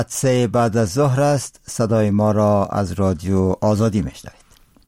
3 بعد از ظهر است. صدای ما را از رادیو آزادی میشنوید.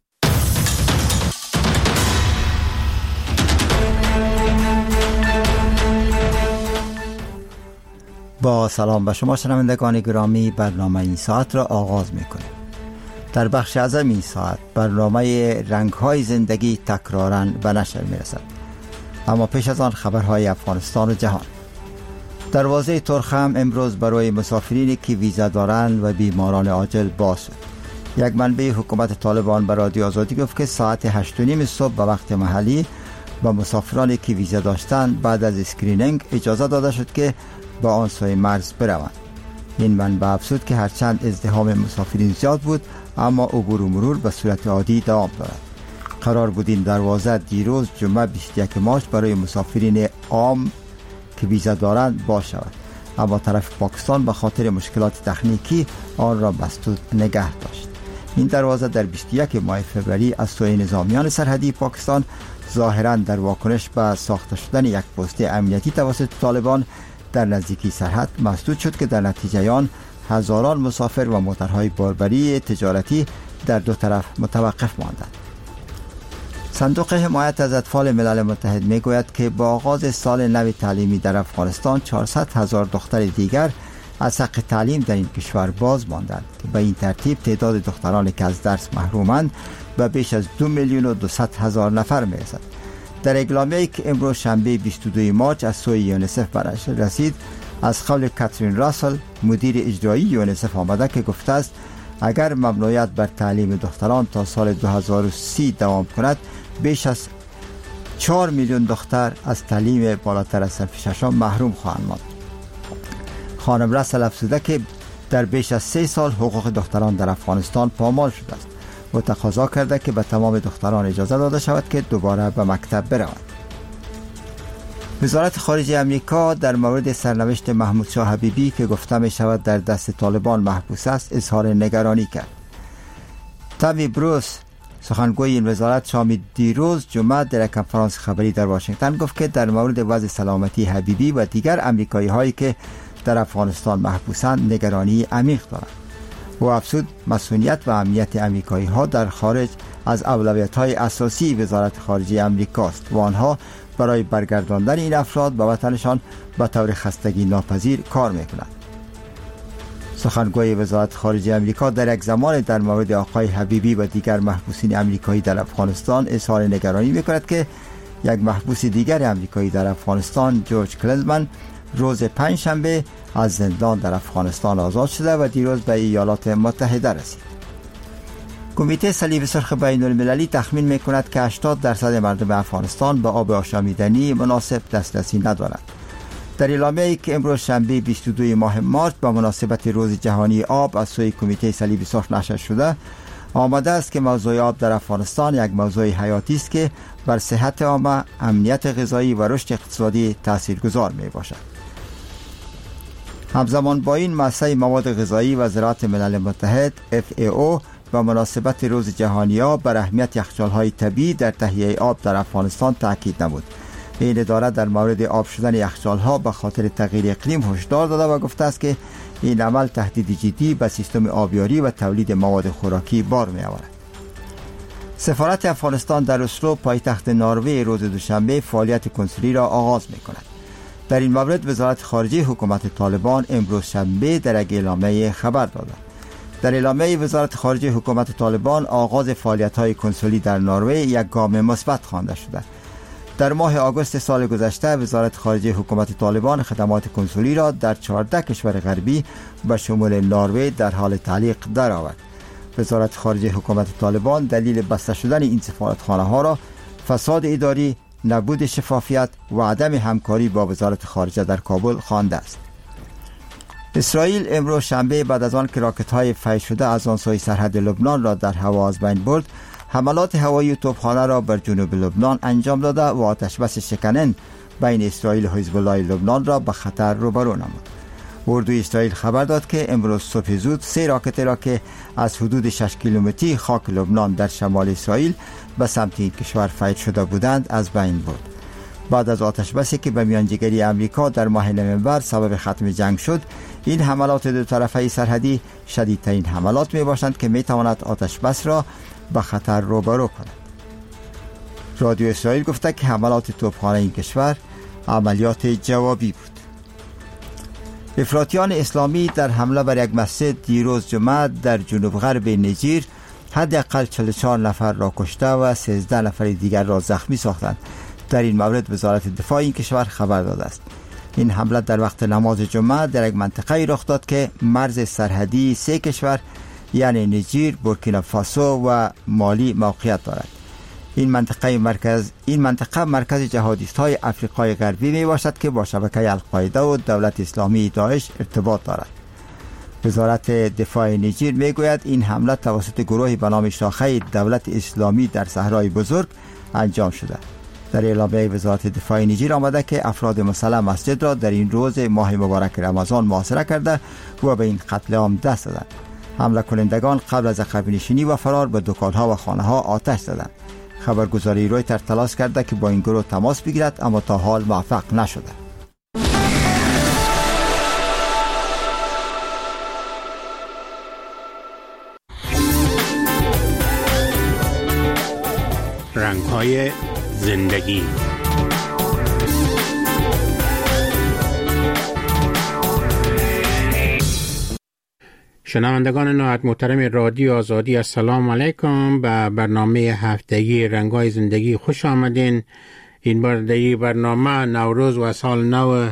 با سلام به شما شنوندگان گرامی، برنامه این ساعت را آغاز میکنیم. در بخش اعظم این ساعت برنامه رنگ‌های زندگی تکراراً به نشر میرسد، اما پیش از آن خبرهای افغانستان و جهان. دروازه ترک هم امروز برای مسافرینی که ویزا دارند و بیماران عاجل باز شد. یک منبع حکومت طالبان به رادیو آزادی گفت که ساعت 8:30 صبح به وقت محلی به مسافرانی که ویزا داشتند بعد از اسکرینینگ اجازه داده شد که با آن سوی مرز بروند. این منبع افزود که هرچند ازدحام مسافرین زیاد بود، اما عبور و مرور به صورت عادی دوام دارد. قرار بود این دروازه دیروز جمعه 21 مارس برای مسافرین عام که ویزا دارند باز شود، اما طرف پاکستان به خاطر مشکلات تکنیکی آن را مسدود نگه داشت. این دروازه در 21 ماه فوریه از سوی نظامیان سرحدی پاکستان ظاهراً در واکنش به ساخته شدن یک پست امنیتی توسط طالبان در نزدیکی سرحد مسدود شد که در نتیجه آن هزاران مسافر و موترهای باربری تجارتی در دو طرف متوقف ماندند. صندوق حمایت از اطفال ملل متحد میگوید که با آغاز سال نو تعلیمی در افغانستان 400,000 دختر دیگر از حق تعلیم در این کشور باز ماندند که به این ترتیب تعداد دخترانی که از درس محرومند به بیش از 2,200,000 نفر میرسد. در اعلامیه‌ای که امروز شنبه 22 مارس از سوی یونیسف به نشر رسید، از قول کاترین راسل مدیر اجرایی یونیسف آمده که گفته است اگر ممنوعیت بر تعلیم دختران تا سال 2030 دوام کند، بیش از 4 میلیون دختر از تعلیم بالاتر از صنف ششم محروم خواهند ماند. خانم راسل افزوده که در بیش از 3 سال حقوق دختران در افغانستان پامال شده است و تقاضا کرده که به تمام دختران اجازه داده شود که دوباره به مکتب بروند. وزارت خارجه امریکا در مورد سرنوشت محمود شاه حبیبی که گفته می شود در دست طالبان محبوس است اظهار نگرانی کرد. تامی بروس سخنگوی این وزارت شام دیروز جمعه در کنفرانس خبری در واشنگتن گفت که در مورد وضع سلامتی حبیبی و دیگر امریکایی هایی که در افغانستان محبوسند نگرانی عمیق دارند. و افزود مسئولیت و امنیت امریکایی ها در خارج از اولویت های اساسی وزارت خارجه امریکا است و آنها برای برگرداندن این افراد به وطنشان به طور خستگی ناپذیر کار میکنند. سخنگوی وزارت خارجه امریکا در یک زمان در مورد آقای حبیبی و دیگر محبوسین امریکایی در افغانستان اظهار نگرانی میکند که یک محبوس دیگر امریکایی در افغانستان، جورج کلنزمن، روز پنجشنبه از زندان در افغانستان آزاد شده و دیروز به ایالات متحده رسید. کمیته صلیب سرخ بین المللی تخمین میکند که 80% مردم افغانستان به آب آشامیدنی مناسب دسترسی ندارند. در اعلامیه‌ای که امروز شنبه 22 ماه مارس به مناسبت روز جهانی آب از سوی کمیته صلیب سرخ نشر شده، آمده است که موضوع آب در افغانستان یک موضوع حیاتی است که بر صحت عامه، امنیت غذایی و رشد اقتصادی تاثیرگذار میباشد. همزمان با این مسئله مواد غذایی و زراعت ملل متحد FAO به مناسبت روز جهانی آب بر اهمیت یخچال‌های طبیعی در تهیه آب در افغانستان تاکید نمود. این اداره در مورد آب شدن یخچال‌ها به خاطر تغییر اقلیم هشدار داده و گفته است که این عمل تهدید جدی به سیستم آبیاری و تولید مواد خوراکی بار می‌آورد. سفارت افغانستان در اسلو پایتخت نروژ روز دوشنبه فعالیت کنسولی را آغاز می‌کند. در این مورد وزارت خارجه حکومت طالبان امروز شنبه در یک اعلامیه خبر داده. در اعلامیه وزارت خارجه حکومت طالبان آغاز فعالیت‌های کنسولی در نروژ یک گام مثبت خوانده شده. در ماه آگوست سال گذشته وزارت خارجه حکومت طالبان خدمات کنسولی را در 14 کشور غربی به شمول نروژ در حال تعلیق درآورد. وزارت خارجه حکومت طالبان دلیل بسته شدن این سفارتخانه‌ها را فساد اداری، نبود شفافیت و عدم همکاری با وزارت خارجه در کابل خوانده است. اسرائیل امروز شنبه بعد از آن که راکت‌های فیض شده از آن سوی سرحد لبنان را در هوا از بین برد، حملات هوایی و توپخانه را بر جنوب لبنان انجام داده و آتشبس شکنن بین اسرائیل و حزب الله لبنان را به خطر روبرو نمود. اردوی اسرائیل خبر داد که امروز صبح زود 3 راکت را که از حدود 6 کیلومتری خاک لبنان در شمال اسرائیل به سمت این کشور فیض شده بودند از بین برد. بعد از آتشبسی که به میانجیگری امریکا در ماه نوامبر سبب ختم جنگ شد، این حملات دو طرفه سرحدی شدیدترین حملات می باشند که می تواند آتشبس را به خطر روبرو کند. رادیو اسرائیل گفته که حملات توپخانه این کشور عملیات جوابی بود. افراطیان اسلامی در حمله بر یک مسجد دیروز جمعه در جنوب غرب نیجر حداقل 44 نفر را کشته و 13 نفر دیگر را زخمی ساختند. در این مورد وزارت دفاع این کشور خبر داده است. این حمله در وقت نماز جمعه در یک منطقه رخ داد که مرز سرحدی سه کشور یعنی نیجر، بورکینافاسو و مالی موقعیت دارد. این منطقه مرکز جهادیست‌های آفریقای غربی می باشد که با شبکه القاعده و دولت اسلامی داعش ارتباط دارد. وزارت دفاع نیجر می گوید این حمله توسط گروهی به نام شاخه دولت اسلامی در صحرای بزرگ انجام شده. در اعلامیه وزارت دفاع نیجر آمده که افراد مسلح مسجد را در این روز ماه مبارک رمضان محاصره کرده و به این قتل عام دست دادند. حمله کنندگان قبل از عقب نشینی و فرار به دکان‌ها و خانه‌ها آتش زدند. خبرگزاری رویتر تلاش کرده که با این گروه تماس بگیرد اما تا حال موفق نشده. رنگ‌های زندگی. شنوندگان نهایت محترم رادیو آزادی، السلام علیکم. به برنامه هفتگی رنگ‌های زندگی خوش آمدین. این بار در این برنامه نوروز و سال نو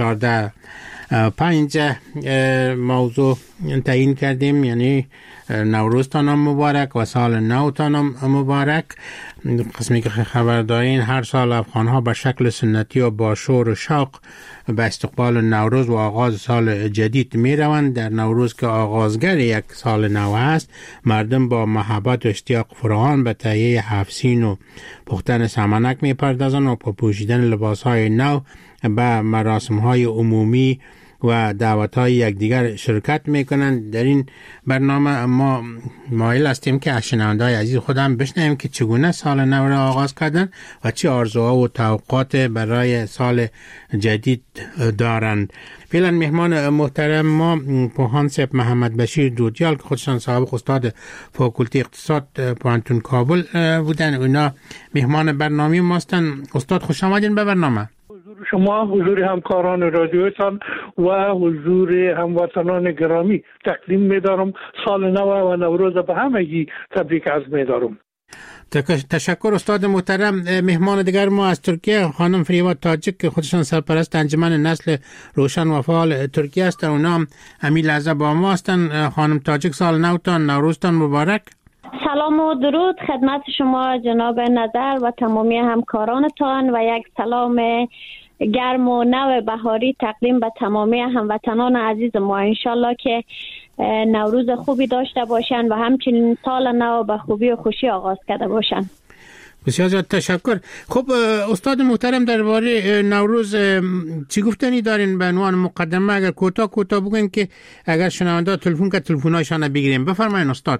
1405 موضوع تعیین کردیم، یعنی نوروز تان مبارک و سال نو تان مبارک. قسمی که خبر دارین هر سال افغان‌ها به شکل سنتی و با شور و شوق به استقبال نوروز و آغاز سال جدید می روند. در نوروز که آغازگر یک سال نو است، مردم با محبت و اشتیاق فراوان به تهیه هفسین و پختن سمنک می پردازند و با پوشیدن لباس‌های نو به مراسم‌های عمومی و دعوت‌های یکدیگر شرکت می‌کنند. در این برنامه ما مایل هستیم که از شنونده‌های عزیز خودم بشنویم که چگونه سال نو را آغاز کردند و چه آرزوها و توقعات برای سال جدید دارند. فعلا مهمان محترم ما پوهان صاحب محمد بشیر دودیال که خودشان سابق استاد فاکولته اقتصاد پوهنتون کابل بودن، اونا مهمان برنامه ما هستند. استاد خوش آمدین به برنامه. شما، حضور همکاران رادیوتان و حضور هموطنان گرامی تقدیم می‌دارم. سال نو و نوروز به همگی تبریک عرض می‌دارم. تشکر استاد محترم. مهمان دیگر ما از ترکیه خانم فریبا تاجیک که خودشان سرپرست انجمن نسل روشن و فعال ترکیه هستند، اونا همین لحظه با ما هستند. خانم تاجیک، سال نوتان، نوروزتان مبارک. سلام و درود خدمت شما جناب نظر و تمامی همکارانتان و یک سلام گرم و نو بهاری تقدیم به تمامی هموطنان عزیز ما. انشالله که نوروز خوبی داشته باشند و همچنین سال نو به خوبی و خوشی آغاز کرده باشند. بسیار زیاد تشکر. خب استاد محترم، درباره نوروز چی گفتنی دارین به عنوان مقدمه؟ اگر کوتاه بگین که اگر شنونده تلفن که تلفن‌هایشان بگیریم. بفرمایید استاد.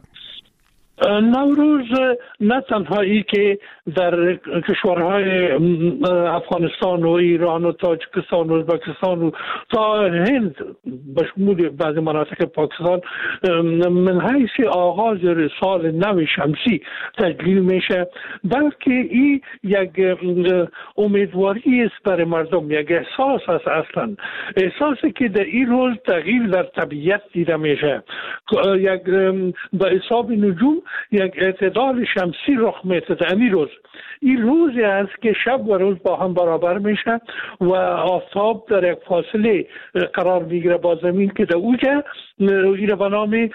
نوروز نه تنها ای که در کشورهای افغانستان و ایران و تاجیکستان و ازبکستان و تا هند به شمول بعضی مناطق پاکستان من حیث آغاز سال نو شمسی تجلیل میشه، بلکه این یک امیدواری است برای مردم، یک احساس است، اصلا احساسی که در این روز تغییر در طبیعت دیده میشه. یک به حساب نجوم یک اعتدال شمسی رخ میده. این روزی است که شب و روز با هم برابر میشه و آفتاب در یک فاصله قرار میگیره با زمین که در اوجه این به نام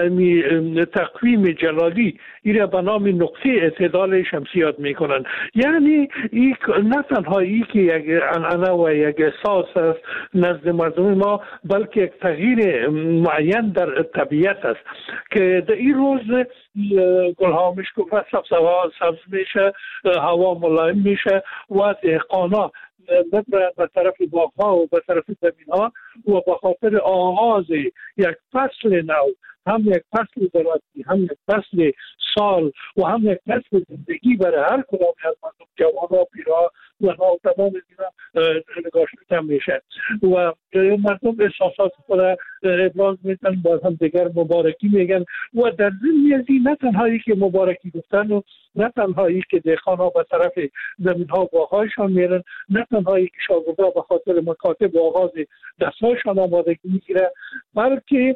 تقویم جلالی، این به نام نقطه اعتدال شمسی یاد میکنن. یعنی این نه تنها ای که یک انعنه و یک احساس است نزد مردم ما، بلکه یک تغییر معین در طبیعت است که در این روز گلها میشکفه، سبز میشه، هوا ملایم میشه و دهقانا ببرند به طرف باغ‌ها و به طرف زمین‌ها و به خاطر آغاز یک فصل نو، هم یک فصل درازی، هم یک فصل سال و هم یک فصل زندگی برای هر کدام از مردم، جوان‌ها، پیرها، و تمام اینا نگاشته کم میشه و مردم احساسات خود ابراز میکنن، باز هم دیگر مبارکی میگن و در ضمن از این نه تنهایی که مبارکی گفتن و نه تنهایی که دهقان‌ها به طرف زمین‌ها باغ‌هایشان میرن، نه تنهایی که شاگردها به خاطر مکاتب و آغاز درس‌هایشان آمادگی میگیره، بلکه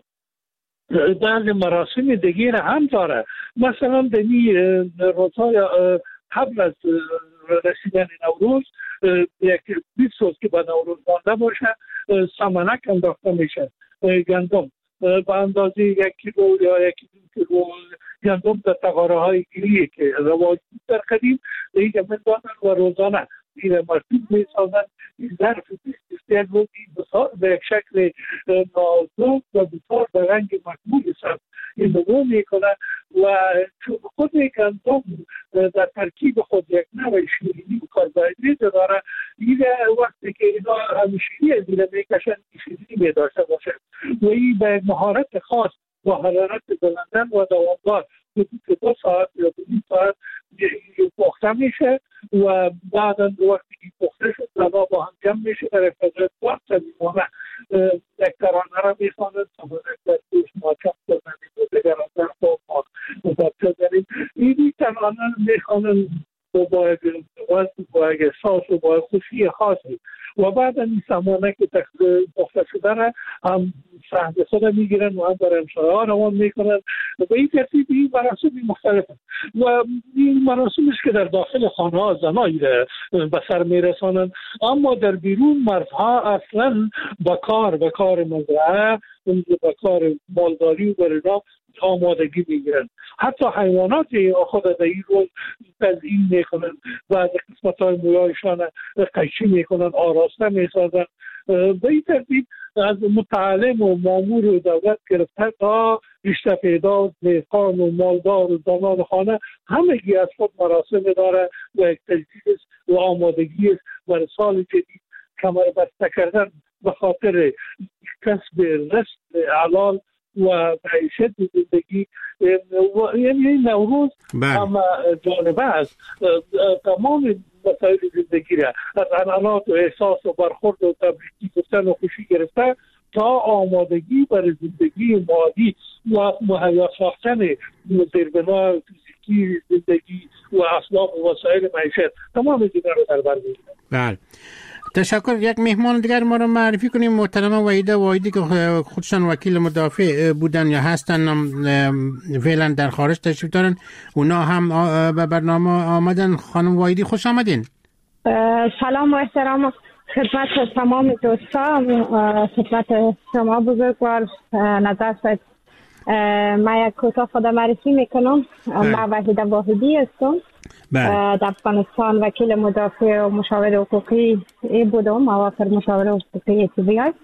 بعض مراسم دیگر هم داره. مثلا در روزهای قبل از رسیدن نوروز، یک 20 روز که به نوروز مانده باشه، سمنک انداخته میشه، گندم به اندازه 1 کیلو یا 1 کیلو گندم در تقاره های گیری که رواج بود در قدیم دیگه میدادن و روزانه این مرتوب میسازن. این ظرف 21 روز به یک شکل نازک و بسیار به رنگ مقبول سبز این نمو میکنن و خود گندم در ترکیب خود یک نوع شیرینی و کربوهیدرات داره. این وقتی که اینا همیشگی از این میکشن شیرینی میداشته باشه و این به مهارت خاص با حرارت بلندن و دوامدار حدود 2 ساعت یا 2 ساعت پخته میشه و بعدا وقتی که پخته شد دما با هم جمع میشه در ابتدای وقت میمونه. یک ترانه را میخواند، سمانک در دوش ما چپ دارنیم و دیگران در خواب ما مبابچه داریم. این ترانه میخواند با یک وزن، با یک احساس و با یک خوشی خاصی و بعد این سمانک پخته شده را هم سهم خود میگیرن و هم برای امسایه ها روان میکنن و این ترتیب این مراسم مختلف و این مراسم است که در داخل خانه ها زنایی به سر میرسانند، اما در بیرون مردها اصلا به کار مزرعه به کار مالداری و برنا آمادگی میگیرن. حتی حیوانات خود در این روز تزیین میکنن و از قسمت های مویایشان قیچی میکنن، آراسته میسازن. به این ترتیب از متعلم و مامور و دولت گرفته تا ریشته پیدا، دهقان و مالدار و زنان خانه همگی از خود مراسم داره و یک تجهیز و آمادگی است برای سال جدید کمر بسته کردن به خاطر کسب رزق حلال و معیشت زندگی. یعنی نوروز هم جانبه است تمام مسائل زندگی را از عنعنات و احساس و برخورد و تبریکی گفتن و خوشی گرفته تا آمادگی برای زندگی مادی و مهیا ساختن زیربنای فیزیکی زندگی و اسباب و وسایل معیشت تمام اینا رو در بر میگیرند. بله، تشکر. یک مهمان دیگر ما رو معرفی کنیم. محترمه وحیده واحدی که خودشان وکیل مدافع بودن یا هستن، فعلا در خارج تشریف دارن، اونا هم به برنامه آمدن. خانم واحدی خوش آمدین. سلام و احترام خدمت تمام دوستان، خدمت شما بزرگوار نظر شد. من یک کوتاه خود معرفی میکنم. من وحیده واحدی هستم. در افغانستان وکیل مدافع و مشاور حقوقی بودم، اواخر مشاور حقوقی FBI.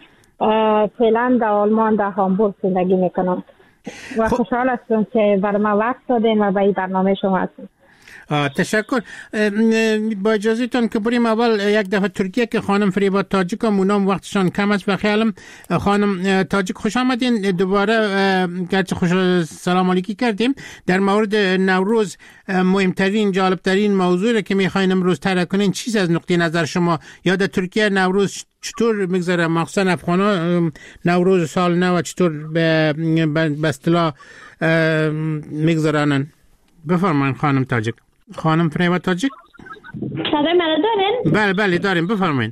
فعلا در آلمان در هامبورگ زندگی میکنم و خوشحال هستم که برای من وقت دادین و به این برنامه شما هستم. تشکر. با اجازهتون که بریم اول یک دفعه ترکیه که خانم فریبا تاجیک هم اونام وقتشان کم است و خیالم خانم تاجیک خوش آمدین. دوباره گرچه خوش سلام علیکی کردیم در مورد نوروز، مهمترین جالبترین موضوعی که میخواین امروز طرح کنین چیز از نقطه نظر شما یا در ترکیه نوروز چطور میگذره، مخصوصا افغانا نوروز سال نو چطور به اصطلاح میگذرانن؟ بفرمایید خانم تاجیک. خانم فریبا تاجیک صدای من دارین؟ بله داریم، بفرمایید.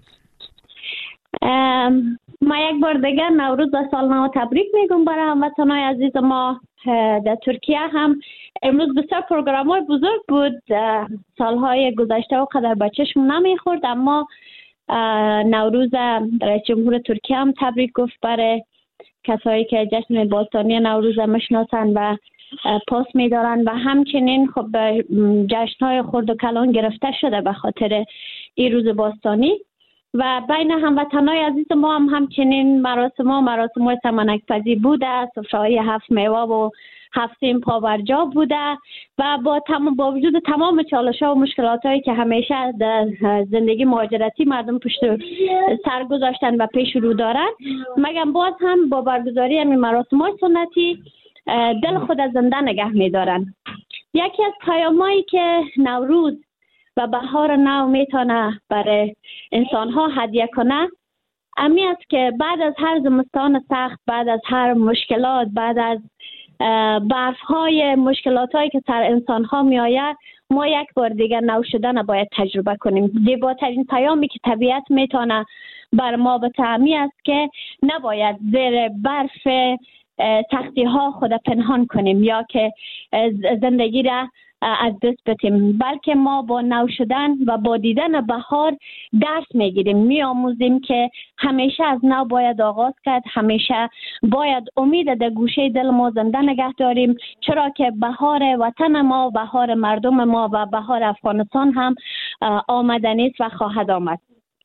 ما یک بار دیگر نوروز و سال نو تبریک میگم برای هموطنان عزیز ما. در ترکیه هم امروز بسیار پروگرام‌های بزرگ بود. سالهای گذشته و قدر به چشم نمیخورد، اما نوروز رئیس جمهور ترکیه هم تبریک گفت برای کسایی که جشن باستانی نوروز میشناسن و پاس می‌دارن و همچنین خب جشن‌های خرد و کلان گرفته شده به خاطر این روز باستانی و بین هموطنان عزیز ما هم همچنین مراسم‌های سمنک‌پزی بوده، سفره‌های 7 میوه و 7 سیم پابرجا بوده و با وجود تمام چالش‌ها و مشکلات‌هایی که همیشه در زندگی مهاجرتی مردم پشت سر گذاشتن و پیش رو دارن، مگر باز هم با برگزاری همین مراسم‌های سنتی دل خود از زنده نگه می‌دارن. یکی از پیامایی که نوروز و بهار نو میتونه برای انسان ها هدیه کنه، امی است که بعد از هر زمستان سخت، بعد از هر مشکلات، بعد از برف های مشکلات هایی که سر انسان ها می آید، ما یک بار دیگر نو شدن باید تجربه کنیم. زیباترین پیامی که طبیعت میتونه بر ما بتعمی است که نباید زیر برف سختی ها خود پنهان کنیم یا که زندگی را از دست بدیم، بلکه ما با نو شدن و با دیدن بهار درس میگیریم، میآموزیم که همیشه از نو باید آغاز کرد، همیشه باید امید در گوشه دل ما زنده نگه داریم، چرا که بهار وطن ما، بهار مردم ما و بهار افغانستان هم آمدنی است و خواهد آمد.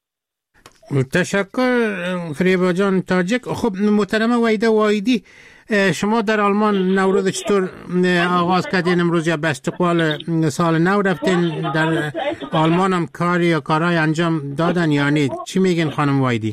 تشکر فریبا جان تاجک. خب محترمه وحیده وایدی، شما در آلمان نوروز چطور آغاز کردین امروز یا به استقبال سال نو رفتین؟ در آلمان هم کاری یا کارهای انجام دادن یا نه؟ چی میگین خانم وایدی؟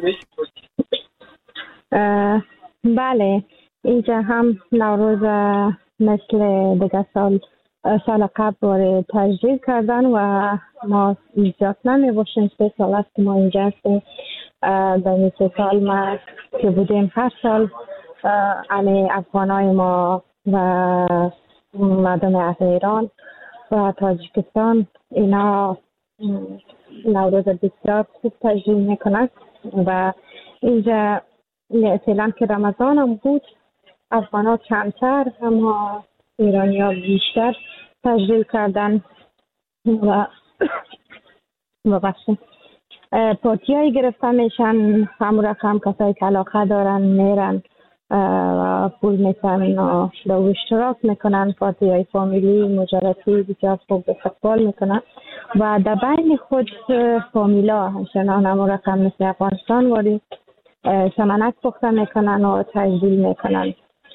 بله، اینجا هم نوروز مثل دیگه سال قبل وارد تجدید کردن و ما زیاد نمیباشیم. 3 سال است که ما اینجا هستیم. در این 3 سال ما که بودیم هر سال همه افغانای ما و مردم اهل ایران و تاجیکستان اینا نوروز بسیار خوب تجدید میکنند و اینجا فعلا که رمضان هم بود افغانا کمتر اما ایرانی ها بیشتر تجدید کردن و ببخشید پارتی هایی گرفته میشن، همون رقم کسایی که علاقه دارن میرن و پول میتن و دو اشتراک میکنن، پارتی های فامیلی مجرسی بسیار خوب استقبال میکنن و در بین خود فامیلا همچنان همون رقم مثل افغانستان واری سمنک پخته میکنن و تجدید میکنن.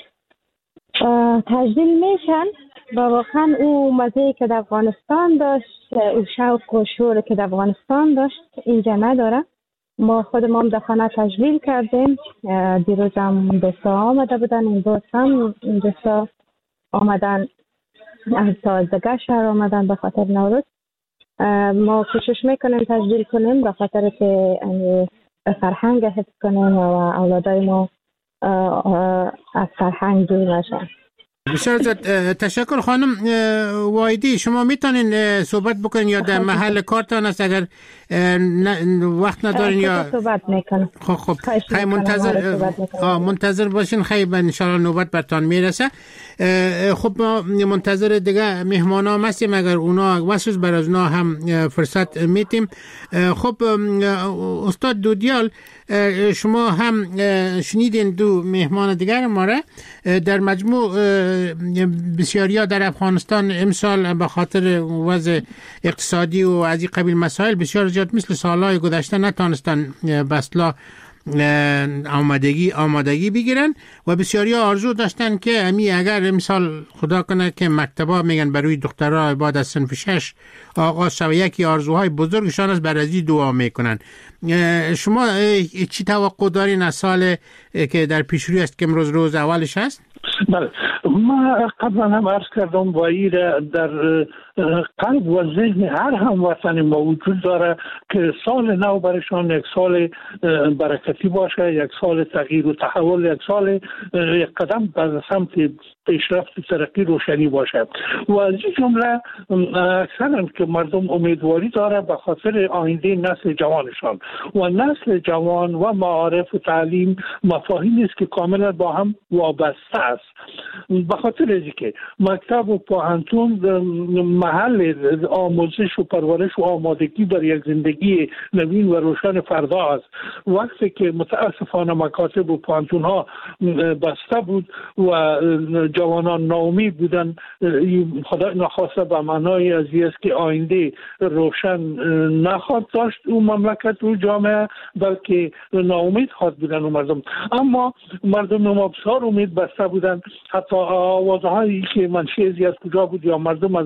تجدید میشن و واقعا او مزه‌ای که در افغانستان داشت، او شوق و شور که در افغانستان داشت اینجا نداره. ما خودمون در خانه تجدید کردیم، دیروز هم دوستا آمده بودن، امروز هم دوستا آمدن از 12 شهر آمدن به خاطر نوروز. ما کوشش میکنیم تجدید کنیم به خاطر که فرهنگ حفظ کنیم و اولادای ما از فرهنگ دور نشن. بسیار تشکر خانم وایدی. شما میتونین صحبت بکنین یا در محل کارتان است اگر وقت ندارین یا صحبت میکنم؟ خب خیلی منتظر باشین، خیلی ان شاء الله نوبت برتان میرسه. خب ما منتظر دیگه مهمانا هستیم، اگر اونا واسه بر از اونا هم فرصت میتیم. خب استاد دودیال، شما هم شنیدین دو مهمان دیگر ما را. در مجموع بسیاریا در افغانستان امسال به خاطر وضع اقتصادی و از این قبیل مسائل بسیار زیاد مثل سالهای گذشته نتانستن به اصطلاح آمادگی بگیرن و بسیاریا آرزو داشتن که اگر امسال خدا کنه که مکتبا میگن برای دخترها بعد از صنف 6 آغاز شود، یکی آرزوهای بزرگشان است، بر ازی دعا میکنن. شما چی توقع دارین از سال که در پیش روی است که امروز روز اولش است؟ بله، ما قبلا هم عرض کردم و این در قلب و ذهن هر هموطن ما وجود داره که سال نو برشان یک سال برکتی باشه، یک سال تغییر و تحول، یک سال یک قدم به سمت پیشرفت و ترقی روشنی باشه. و از این جمله اکثرا که مردم امیدواری داره به خاطر آینده نسل جوانشان و نسل جوان و معارف و تعلیم مفاهیمی است که کاملا با هم وابسته است. به خاطر اینکه مکتب و پوهنتون محل آموزش و پرورش و آمادگی برای یک زندگی نوین و روشن فردا است. وقتی که متاسفانه مکاتب و پوهنتون ها بسته بود و جوانان ناامید بودن، خدا نخواسته به معنای از این است که آینده روشن نخواهد داشت اون مملکت و جامعه، بلکه ناامید خواهد بودن و مردم. اما مردم ما بسیار امید بسته بودن، حتی آوازهایی که منشأ از کجا بود یا مردم از بسیار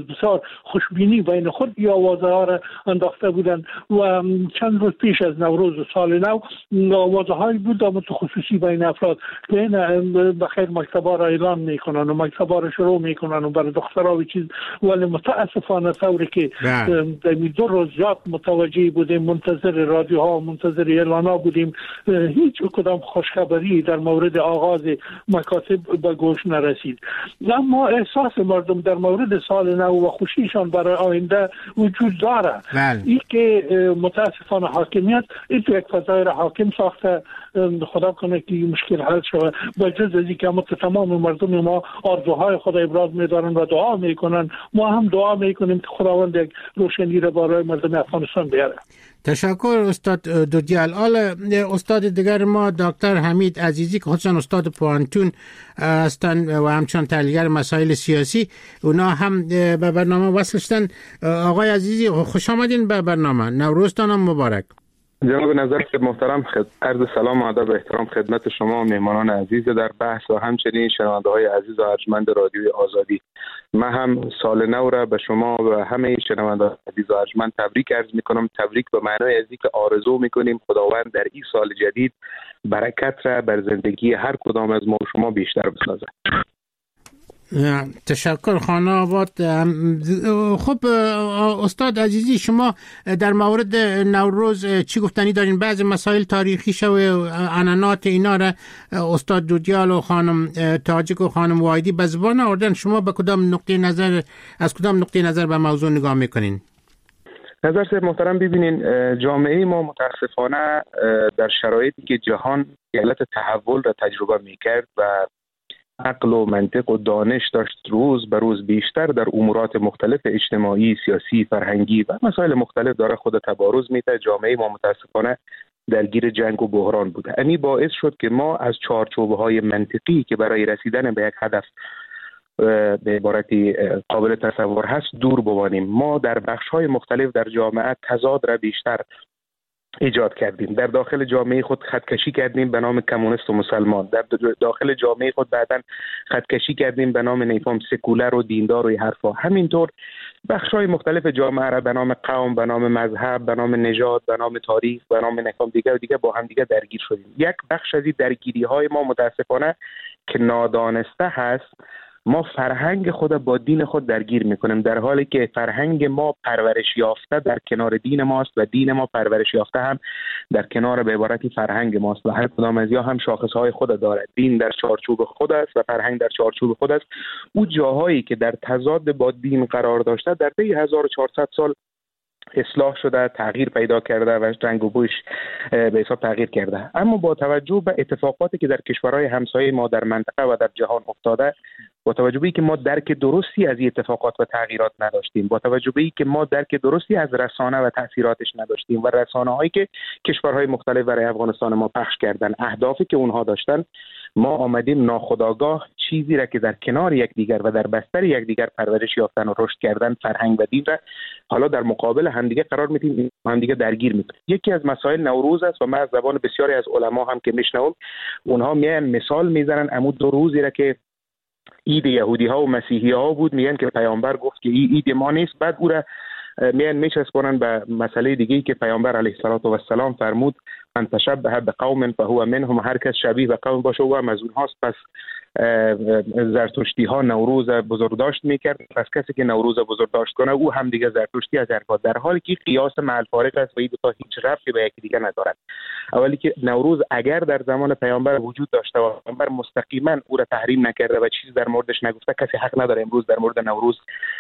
خوشبینی بین خود این آوازه ها را انداخته بودند و چند روز پیش از نوروز سال نو آوازه هایی بود خصوصی بین افراد که این بخیر مکتبا را اعلان میکنن و مکتبا را شروع میکنن و برای دخترها چیز، ولی متاسفانه طوری که در 2 روز زیاد متوجه بودیم، منتظر رادیوها، منتظر اعلانا بودیم، هیچ کدام خوشخبری در مورد آغاز مکاتب به گوش نرسید. اما احساس مردم در مورد سال نو و خوشیشان برای آینده وجود داره. این که متاسفانه حاکمیت این تو یک فضای را حاکم ساخته، خدا کنه که مشکل حل شود. با جز از اینکه تمام مردم ما آرزوهای خود ابراز می‌دارن و دعا میکنن، ما هم دعا میکنیم که خداوند یک روشنی را برای مردم افغانستان بیاره. تشکر استاد دودیال. استاد دیگر ما دکتر حمید عزیزی که خودشان استاد پوانتون هستند و همچنان تحلیلگر مسائل سیاسی، اونا هم به برنامه وصل شدن. آقای عزیزی خوش آمدین به برنامه. نوروزتان هم مبارک. جناب نظر محترم، عرض سلام و ادب و احترام خدمت شما و مهمانان عزیز در بحث و همچنین شنونده های عزیز و ارجمند رادیوی آزادی. من هم سال نو را به شما و همه شنونده عزیز و ارجمند تبریک عرض میکنم. تبریک به معنای از اینکه آرزو میکنیم خداوند در این سال جدید برکت را بر زندگی هر کدام از ما و شما بیشتر بسازد. تشکر خانه آباد. خب استاد عزیزی، شما در مورد نوروز چی گفتنی دارین؟ بعض مسائل تاریخی شو عنعنات اینا را استاد دودیال و خانم تاجک و خانم وایدی به زبان آوردن. شما به کدام نقطه نظر از کدام نقطه نظر به موضوع نگاه میکنین؟ نظر صاحب محترم، ببینین جامعه ما متاسفانه در شرایطی که جهان حالت تحول را تجربه میکرد و عقل و منطق و دانش داشت روز به روز بیشتر در امورات مختلف اجتماعی، سیاسی، فرهنگی و مسائل مختلف داره خود تبارز میده، جامعه ما متاسفانه درگیر جنگ و بحران بوده. همین باعث شد که ما از چارچوب‌های منطقی که برای رسیدن به یک هدف به عبارتی قابل تصور هست دور بمانیم. ما در بخش‌های مختلف در جامعه تضاد را بیشتر ایجاد کردیم. در داخل جامعه خود خطکشی کردیم به نام کمونیست و مسلمان. در داخل جامعه خود بعداً خطکشی کردیم به نام نیفهم سکولر و دیندار و این حرفا. همینطور بخش‌های مختلف جامعه را به نام قوم، به نام مذهب، به نام نژاد، به نام تاریخ، به نام نیفهم دیگه با هم دیگه درگیر شدیم. یک بخش از این درگیری‌های ما متاسفانه که نادانسته هست، ما فرهنگ خود با دین خود درگیر میکنیم، در حالی که فرهنگ ما پرورش یافته در کنار دین ماست و دین ما پرورش یافته هم در کنار به عبارتی فرهنگ ماست و هر کدام از یا هم شاخصهای خود دارد. دین در چارچوب خود است و فرهنگ در چارچوب خود است. او جاهایی که در تضاد با دین قرار داشته در طی 1400 سال اصلاح شده، تغییر پیدا کرده و رنگ و بویش به حساب تغییر کرده. اما با توجه به اتفاقاتی که در کشورهای همسایه ما در منطقه و در جهان افتاده، با توجه به اینکه ما درک درستی از این اتفاقات و تغییرات نداشتیم، با توجه به اینکه ما درک درستی از رسانه و تاثیراتش نداشتیم و رسانه‌هایی که کشورهای مختلف برای افغانستان ما پخش کردن اهدافی که اونها داشتن، ما آمدیم ناخودآگاه چیزی را که در کنار یکدیگر و در بستر یکدیگر پرورش یافتن و رشد کردن فرهنگ و دین را حالا در مقابل همدیگه قرار میدیم، همدیگه درگیر میکنیم. یکی از مسائل نوروز است و من از زبان بسیاری از علما هم که میشنوم، اونها میان مثال میزنن امو 2 روزی را که عید یهودی ها و مسیحی ها بود، میگن که پیامبر گفت که این عید ما نیست، بعد او را میان میچسبونن به مسئله دیگه‌ای که پیامبر علیه السلام فرمود من تشبه بقوم فهو منهم، هر کس شبیه به قوم باشه او هم از اونهاست. پس زرتشتی ها نوروز بزرگداشت میکرد، پس کسی که نوروز بزرگداشت کنه او هم دیگه زرتشتی از ارکاد، در حالی که قیاس مع الفارق است و این دو تا هیچ ربطی به یکی دیگه ندارند. اولی که نوروز اگر در زمان پیامبر وجود داشته و پیامبر مستقیما او را تحریم نکرده و چیز در موردش نگفته، کسی حق نداره امروز در مورد نوروز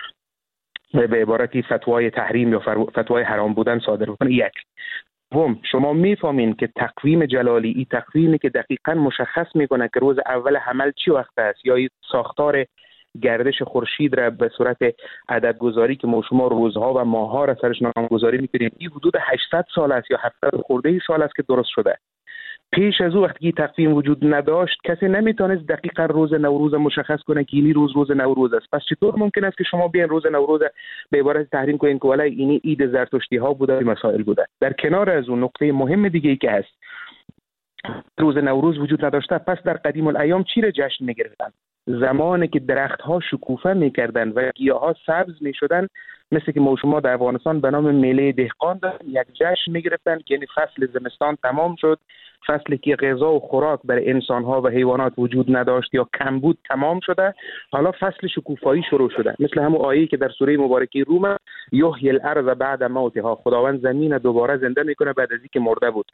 به عبارتی فتوای تحریم یا فتوای حرام بودن صادر بکنه. یک شما میفهمین که تقویم جلالی این تقویمی که دقیقاً مشخص میکنه که روز اول حمل چی وقت است، یا ساختار گردش خورشید را به صورت عددگذاری که ما شما روزها و ماهها را سرش نامگذاری میکنیم، این حدود 800 سال است یا 700 خورده سال است که درست شده. پیش از او وقتی تقویم وجود نداشت کسی نمیتونست دقیقاً روز نوروز مشخص کنه که اینی روز نوروز است. پس چطور ممکن است که شما بیان روز نوروز به عبارت تحریم کنین که ولای اینی عید زرتشتی ها بوده، مسائل بوده. در کنار از اون نقطه مهم دیگه ای که هست، روز نوروز وجود نداشته، پس در قدیم الایام چی را جشن میگرفتن؟ زمانی که درختها شکوفه میکردن و گیاها سبز میشدن، مثل که ما شما در افغانستان به نام میله دهقان داریم، یک جشن میگرفتن که یعنی فصل زمستان تمام شد، فصلی که غذا و خوراک برای انسانها و حیوانات وجود نداشت یا کم بود تمام شده، حالا فصل شکوفایی شروع شده. مثل همون آیه‌ای که در سوره مبارکه روم، یحیی الارض بعد موتها، خداوند زمین دوباره زنده میکنه بعد از اینکه مرده بود.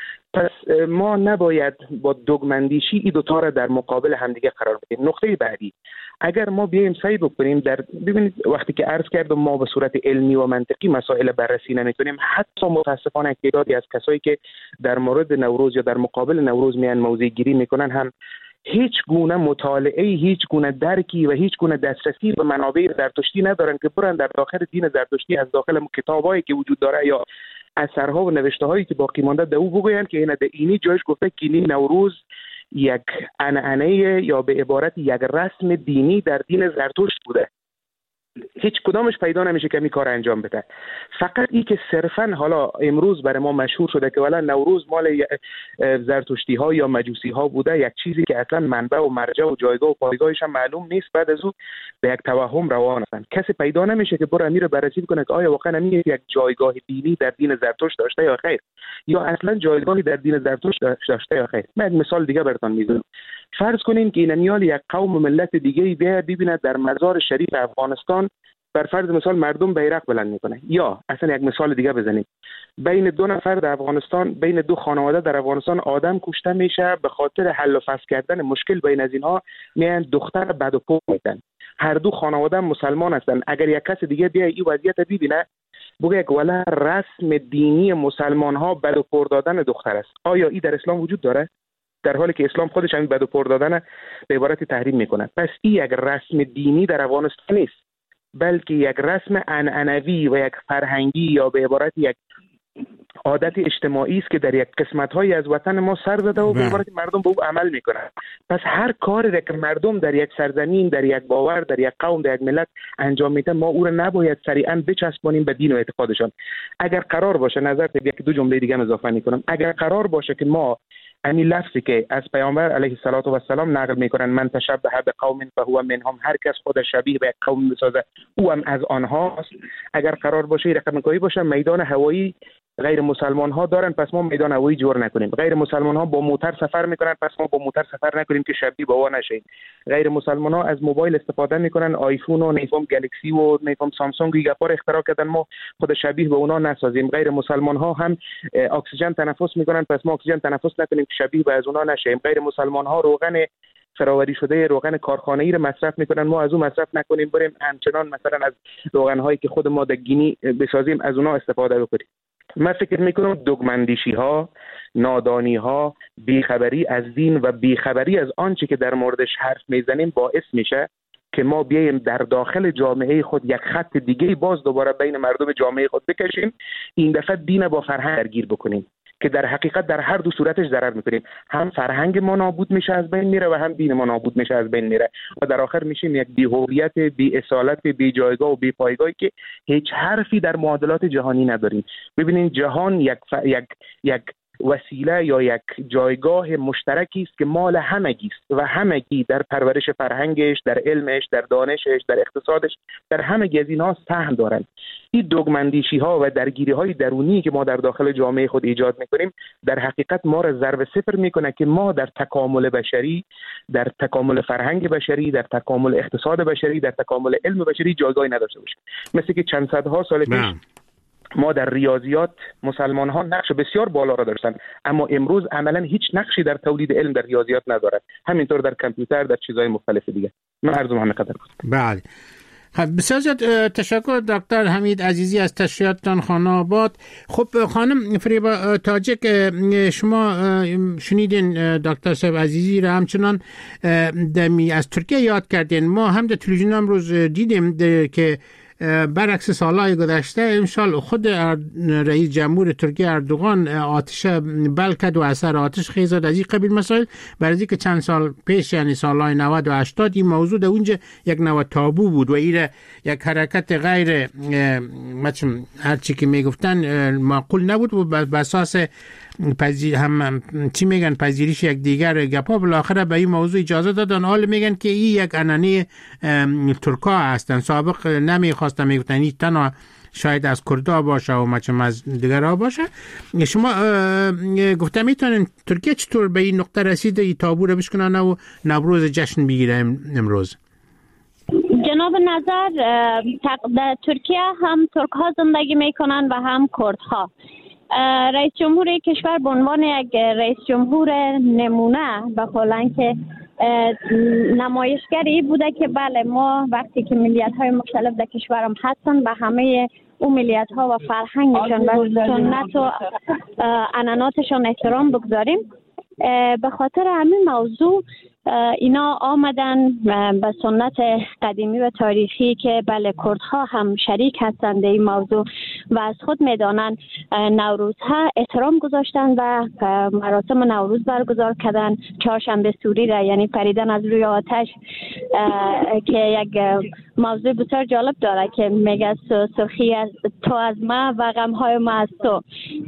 پس ما نباید با دوگمندیشی این دوتا را در مقابل همدیگه قرار بدیم. نقطه بعدی، اگر ما بیایم سعی بکنیم ببینید وقتی که عرض کردم ما به صورت علمی و منطقی مسائل بررسی نمی‌کنیم، حتی متاسفانه تعدادی از کسایی که در مورد نوروز یا در مقابل نوروز میان موضع گیری میکنن هم هیچ گونه مطالعه، هیچ گونه درکی و هیچ گونه دسترسی به منابع زرتشتی ندارن که برن در داخل دین زرتشتی از داخل کتابایی که وجود داره یا اثرها و نوشته‌هایی که باقی مانده در او بگوین که این در اینی جایش گفته که این نوروز یک عنعنه یا به عبارت یک رسم دینی در دین زرتشت بوده. هیچ کدامش پیدا نمیشه که این کار انجام بده. فقط این که صرفا حالا امروز برای ما مشهور شده که والا نوروز مال زرتشتی ها یا مجوسی ها بوده، یک چیزی که اصلا منبع و مرجع و جایگاه و پایگاهش هم معلوم نیست، بعد از اون به یک توهم روان هستن. کسی پیدا نمیشه که برای امیر بررسی کنه که آیا واقعا امیر یک جایگاه دینی در دین زرتشت داشته یا خیر، یا اصلا جایگاهی در دین زرتشت داشته یا خیر. من یک مثال دیگه براتون میزنم. فرض کنین که این یک قوم و ملت دیگه بیا ببینه در مزار شریف افغانستان بر فرض مثال مردم بیرق بلند میکنه، یا اصلا یک مثال دیگه بزنیم، بین دو نفر در افغانستان، بین دو خانواده در افغانستان آدم کشته میشه به خاطر حل و فصل کردن مشکل بین از اینها، میان دختر بد و پوک میدن. هر دو خانواده مسلمان هستن. اگر یک کس دیگه بیا این وضعیت ببینه بگه که ولی رسم دینی مسلمان ها بد و پر دادن دختر است، آیا این در اسلام وجود داره؟ در حالی که اسلام خودش همین بد و پر دادن به عبارت تحریم میکنه. پس این یک رسم دینی در افغانستان نیست، بلکه یک رسم عنعنوی و یک فرهنگی یا به عبارت یک عادت اجتماعی است که در یک قسمت‌هایی از وطن ما سر زده و به عبارت مردم به او عمل میکنند. پس هر کاری که مردم در یک سرزمین، در یک باور، در یک قوم، در یک ملت انجام میده، ما او را نباید سریعا بچسبانیم به دین و اعتقادشان. اگر قرار باشه، نظر یک دو جمله دیگه اضافه میکنم، اگر قرار باشه که ما همین لفظی که از پیامبر علیه السلام نقل میکنن، من تشبه بقوم فهو منهم، هر کس خود شبیه به قوم بسازه او هم از آنهاست. اگر قرار باشه رقم گاهی باشه میدان هوایی غیر مسلمان ها دارن، پس ما میدان هوایی جور نکنیم. غیر مسلمان ها با موتر سفر میکنن، پس ما با موتر سفر نکنیم که شبیه به اون نشیم. غیر مسلمان ها از موبایل استفاده میکنن، آیفون و نیفون گلکسی و نیفون سامسونگ گیگاپار اختراع کردن، ما خود شبیه به اونا نسازیم. غیر مسلمان ها هم اکسیژن تنفس میکنن، پس ما اکسیژن تنفس نکنیم که شبیه به از اونا نشیم. غیر مسلمان ها روغن فراوری شده روغن کارخانه‌ای رو مصرف میکنن، ما از اون مصرف نکنیم، بریم همچنان مثلا از روغن هایی که خود ما در گینی بسازیم از اونا استفاده بکنیم. من فکر میکنم دوگمندیشی ها، نادانی ها، بیخبری از دین و بیخبری از آنچه که در موردش حرف میزنیم باعث میشه که ما بیایم در داخل جامعه خود یک خط دیگه باز دوباره بین مردم جامعه خود بکشیم، این دفعه دین با فرهنگ درگیر بکنیم که در حقیقت در هر دو صورتش ضرر میکنیم. هم فرهنگ ما نابود میشه از بین میره و هم دین ما نابود میشه از بین میره و در آخر میشیم یک بی‌هویت، بی‌اصالت، بی‌جایگاه و بی‌پایگاهی که هیچ حرفی در معادلات جهانی نداریم. ببینید جهان یک وسیله یا یک جایگاه مشترکی است که مال همگی است و همگی در پرورش فرهنگش، در علمش، در دانشش، در اقتصادش، در همگی از اینها سهم دارند. این دوگمندیشی ها و درگیری های درونی که ما در داخل جامعه خود ایجاد میکنیم در حقیقت ما را ضرب صفر میکنه که ما در تکامل بشری، در تکامل فرهنگ بشری، در تکامل اقتصاد بشری، در تکامل علم بشری جایگاهی نداشته باشیم. مثل که چند صدها سال پیش ما در ریاضیات مسلمان ها نقش بسیار بالا را داشتن، اما امروز عملا هیچ نقشی در تولید علم در ریاضیات ندارد. همینطور در کامپیوتر، در چیزهای مختلف دیگه. من عرضم همه قدر بود. بله. بسیار زیاد تشکر دکتر حمید عزیزی از تشریحاتتان خانه آباد. خب خانم فریبا تاجک، شما شنیدین دکتر صاحب عزیزی را همچنان دمی از ترکیه یاد کردین. ما هم در تلویزیون امروز دیدیم که برعکس سالهای گذشته امسال خود رئیس جمهور ترکیه اردوغان آتش بل کرد و اثر آتش خیز از این قبیل مسائل، برای که چند سال پیش یعنی سالهای 90 و 80 این موضوع در اونجا یک نوع تابو بود و این یک حرکت غیر هرچی که میگفتن معقول نبود و به اساس چی میگن پذیرش یک دیگر گپا بالاخره به این موضوع اجازه دادن. حال میگن که این یک انانه ترکا هستن، سابق نمیخواستن، میگفتن این تنها شاید از کردا باشه و مچم از دیگرها باشه. شما گفتم میتونین ترکیه چطور به این نقطه رسیده این تابو رو بشکنن و نوروز جشن بگیره امروز؟ جناب نظر، در ترکیه هم ترک ها زندگی میکنن و هم کرد ها. رئیس جمهور کشور به عنوان یک رئیس جمهور نمونه به قولن که نمایشگری بوده که بله ما وقتی که ملیت های مختلف در کشورم هستن به همه اون ملیت ها و فرهنگشان و سنت و عنعناتشان احترام بگذاریم. به خاطر همین موضوع اینا آمدن به سنت قدیمی و تاریخی که بله کردها هم شریک هستند این موضوع و از خود میدانند نوروزها احترام گذاشتن و مراسم نوروز برگزار کردن. چهارشنبه سوری را یعنی پریدن از روی آتش که یک موضوع بسیار جالب داره که میگه سرخی از تو از ما و غمهای ما از تو،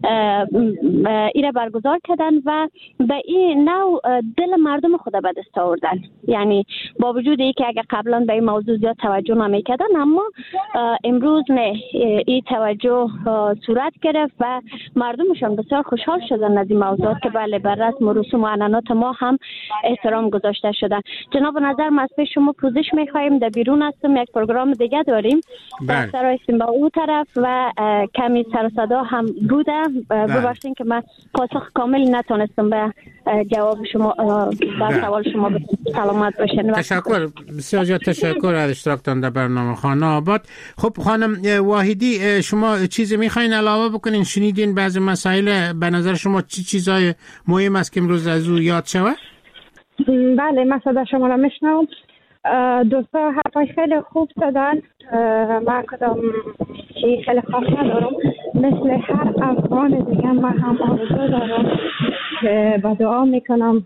این برگزار کردن و به این نوع دل مردم خود به دست آوردن. یعنی با وجود اینکه اگر قبلا به این موضوع زیاد توجه نمیکردن اما امروز نه این توجه صورت گرفت و مردمشان بسیار خوشحال شدن از این موضوعات که بله بر رسم و رسوم و عنعنات ما هم احترام گذاشته شده. جناب نظر ما از شما پوزش میخواهیم، در بیرون هستم، یک پروگرام دیگه داریم سر هستیم با اون طرف و کمی سر و صدا هم بوده. ببخشید که من پاسخ کامل نتونستم به جواب شما بر سوال شما سلامت باشین. تشکر، بسیار زیاد تشکر از اشتراکتان در برنامه خانه آباد. خب خانم واحدی، شما چیزی میخواین علاوه بکنین؟ شنیدین بعضی مسائل، به نظر شما چی چیزای مهم است که امروز از او یاد شود؟ بله من صدا شما را میشنوم. دوستا حرفای خیلی خوب زدن، من کدام چی خیلی خاص ندارم، مثل هر افغان دیگه من هم آرزو دارم که با دعا میکنم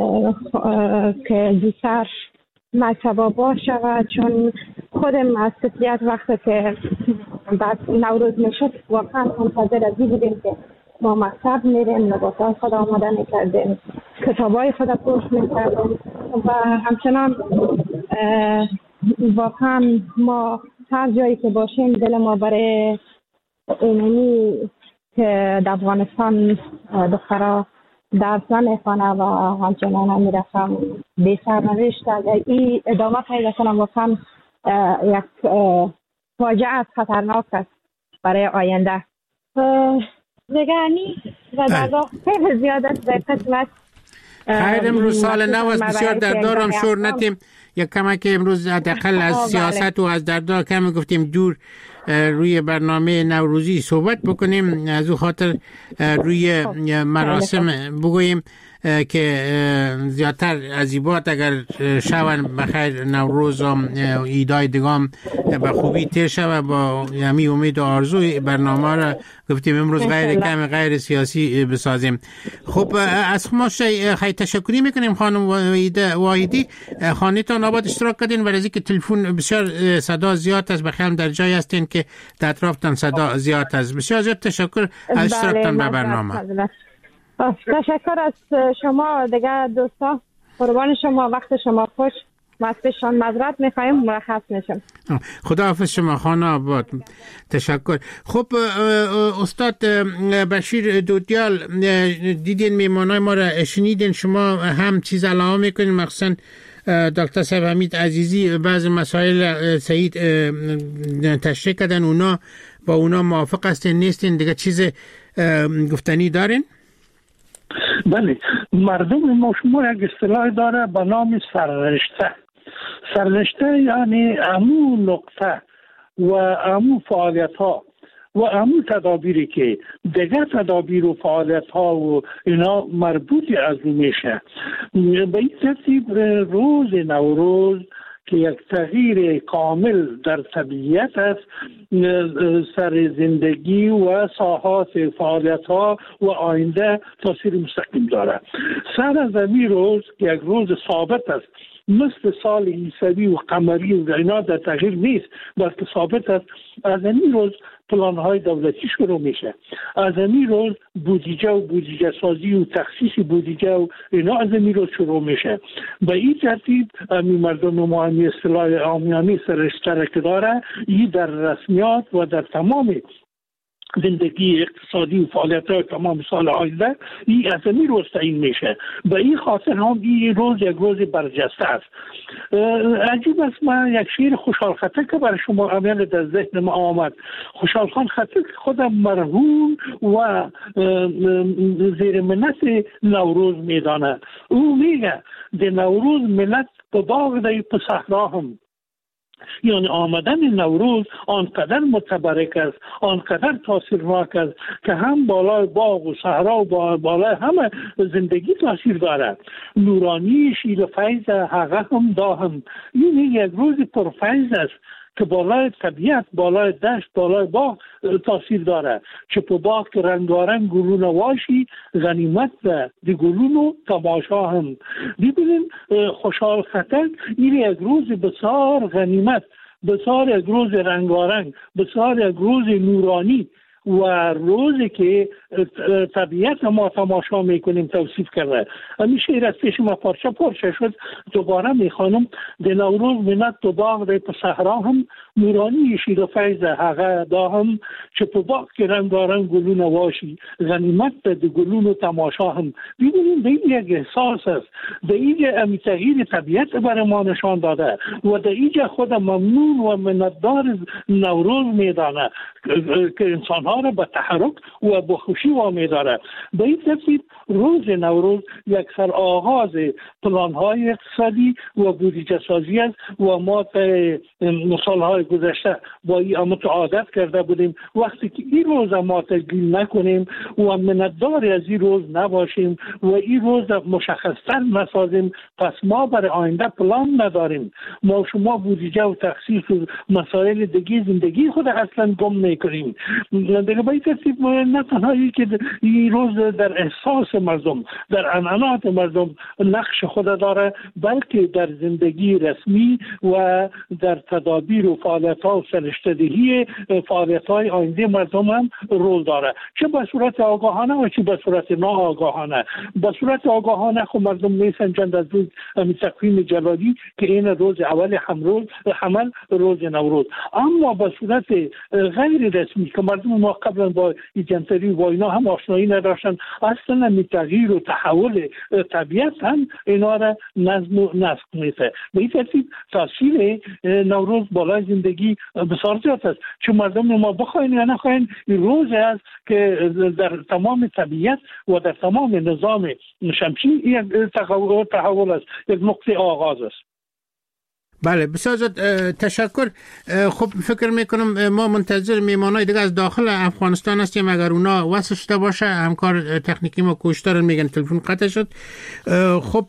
که زودتر مرتبه باشه و چون خودم از تسلیت وقتی که بعد نوروز میشد واقعا منتظر از این بودیم که ما مکتب میریم، لباسای خود آماده میکردیم، کتابای خود پوش میکردیم و همچنان واقعا ما هر جایی که باشیم دل ما برای اینمی که در افغانستان دخترها درس نمیخوانه و همچنان هم میرسم بی سرنوشت این ادامه پیدا کنم واقعا یک فاجعه از خطرناک است برای آینده. دیگه و در خیلی زیاد است در قسمت خیر. امروز سال نو است، بسیار دردارم شور نتیم یک کمک امروز حداقل از سیاست و از دردار کم گفتیم دور روی برنامه نوروزی صحبت بکنیم. از او خاطر روی مراسم بگوییم که زیادتر عزیبات اگر شون بخیر نوروز و ایدای دیگام به خوبی تیر شود. با یمی امید و آرزوی برنامه را گفتیم امروز غیر کم غیر سیاسی بسازیم. خب از شما خیلی تشکری میکنیم خانم واحدی، خانه‌تان آباد اشتراک کردین و از اینکه تلفن بسیار صدا زیاد است، بخیر در جای هستین که در اطرافتان صدا زیاد است. بسیار زیاد تشکر از اشتراکتان به برنامه. تشکر از شما دیگه دوستا، قربان شما، وقت شما خوش. ما از پیشان معذرت میخوایم، مرخص میشم. خداحافظ شما خانه آباد. تشکر. خب استاد بشیر دودیال، دیدین میمانای ما را شنیدین، شما هم چیز علاوه میکنین؟ مخصوصا دکتر صاحب حمید عزیزی بعض مسائل سعید تشریح کردن، اونا با اونا موافق هستین نیستین؟ دیگه چیز گفتنی دارین؟ بله، مردم ما شما یک اصطلاح داره به نام سررشته. سررشته یعنی امو نقطه و امو فعالیت ها و امو تدابیری که دیگر تدابیر و فعالیت ها و اینا مربوطی از اون میشه. به این ترتیب روز نوروز که یک تغییر کامل در طبیعت است سر زندگی و ساحات فعالیت ها و آینده تاثیر مستقیم دارد. سر از این روز که یک روز ثابت است، مثل سال عیسوی و قمری و اینا در تغییر نیست، بلکه ثابت است. از این روز پلان‌های دولتی شروع میشه، از این روز بودجه و بودجه سازی و تخصیص بودجه و اینا از این روز شروع میشه. به این ترتیب مردم ما اصطلاح عامیانه سرشترک داره، این در رسمیات و در تمام زندگی اقتصادی و فعالیت‌های تمام سال آینده این از این روز تعیین میشه. به این خاطر هم این روز یک روز برجسته است. عجیب است، من یک شعر خوشحال خټک که برای شما امیال در ذهن ما آمد. خوشحال خان خټک خودم مرحوم و زیر منت نوروز میدانه. او میگه در نوروز ملت به باغ دی په صحرا هم، یعنی آمدن نوروز آنقدر متبرک است، آنقدر تاثیرناک است که هم بالای باغ و صحرا و بالای همه زندگی تاثیر دارد. نورانی شیر فیض حقه هم داهم، این یک روز پرفیض است که بالای طبیعت، بالای دشت، بالای باغ تاثیر داره. چه په باغ که رنگارنگ گلونه واشی، غنیمت ده دی گلونو تماشا هم. ببینیم خوشحال خټک این یک روز بسیار غنیمت، بسیار یک روز رنگارنگ، بسیار یک روز نورانی و روزی که طبیعت ما تماشا میکنیم توصیف کرده. همین شعر از پیش ما پارچه شد، دوباره میخوانم. در نوروز منت تو باغ دی په صحرا هم، نورانی شیر و فیض حقه دا هم. چه په باغ که رنگارنگ گلونه واشی، غنیمت ده گلون تماشا هم. ببینیم ده یک احساس است، ده اینجا تغییر طبیعت برای ما نشان داده و ده اینجا خود ممنون و منتدار نوروز میدانه که انسان ها را به تحرک و به خوشی وامی داره. به این ترتیب روز نوروز یک سر آغاز پلان های اقتصادی و بودجه سازی است و ما تا سالهای گذشته با این متعادت کرده بودیم. وقتی که این روز ما تجلیل نکنیم و منتدار از این روز نباشیم و این روز مشخصتر نسازیم، پس ما برای آینده پلان نداریم. ما شما بودجه و تخصیص و مسائل دیگه زندگی خود اصلا گم میکنیم. دیگه به این ترتیب نه تنها که این روز در احساس مردم، در عنعنات مردم نقش خود داره، بلکه در زندگی رسمی و در تدابیر و فعالیت‌ها و سرشته‌دهی فعالیت‌های آینده مردم هم رول داره، چه به صورت آگاهانه و چه به صورت ناآگاهانه. به صورت آگاهانه خب مردم میسنجند از روز تقویم جلالی که این روز اول حمل روز نوروز. اما به صورت غیر رسمی که مردم ما قبلا با جمتری و اینا هم آشنایی نداشتن، اصلا تغییر و تحول طبیعت هم اینا را نظم و نسق میده. به این ترتیب تاثیر نوروز بالای زندگی بسیار زیاد است. چون مردم ما بخواین یا نخواین این روز است که در تمام طبیعت و در تمام نظام شمسی یک تحول است، یک نقطه آغاز است. بله بسیار تشکر. خب فکر میکنم ما منتظر میمانای دیگه از داخل افغانستان هستیم. اگر اونا وصل شده باشه، همکار تکنیکی ما کوشش دارن، میگن تلفن قطع شد. خب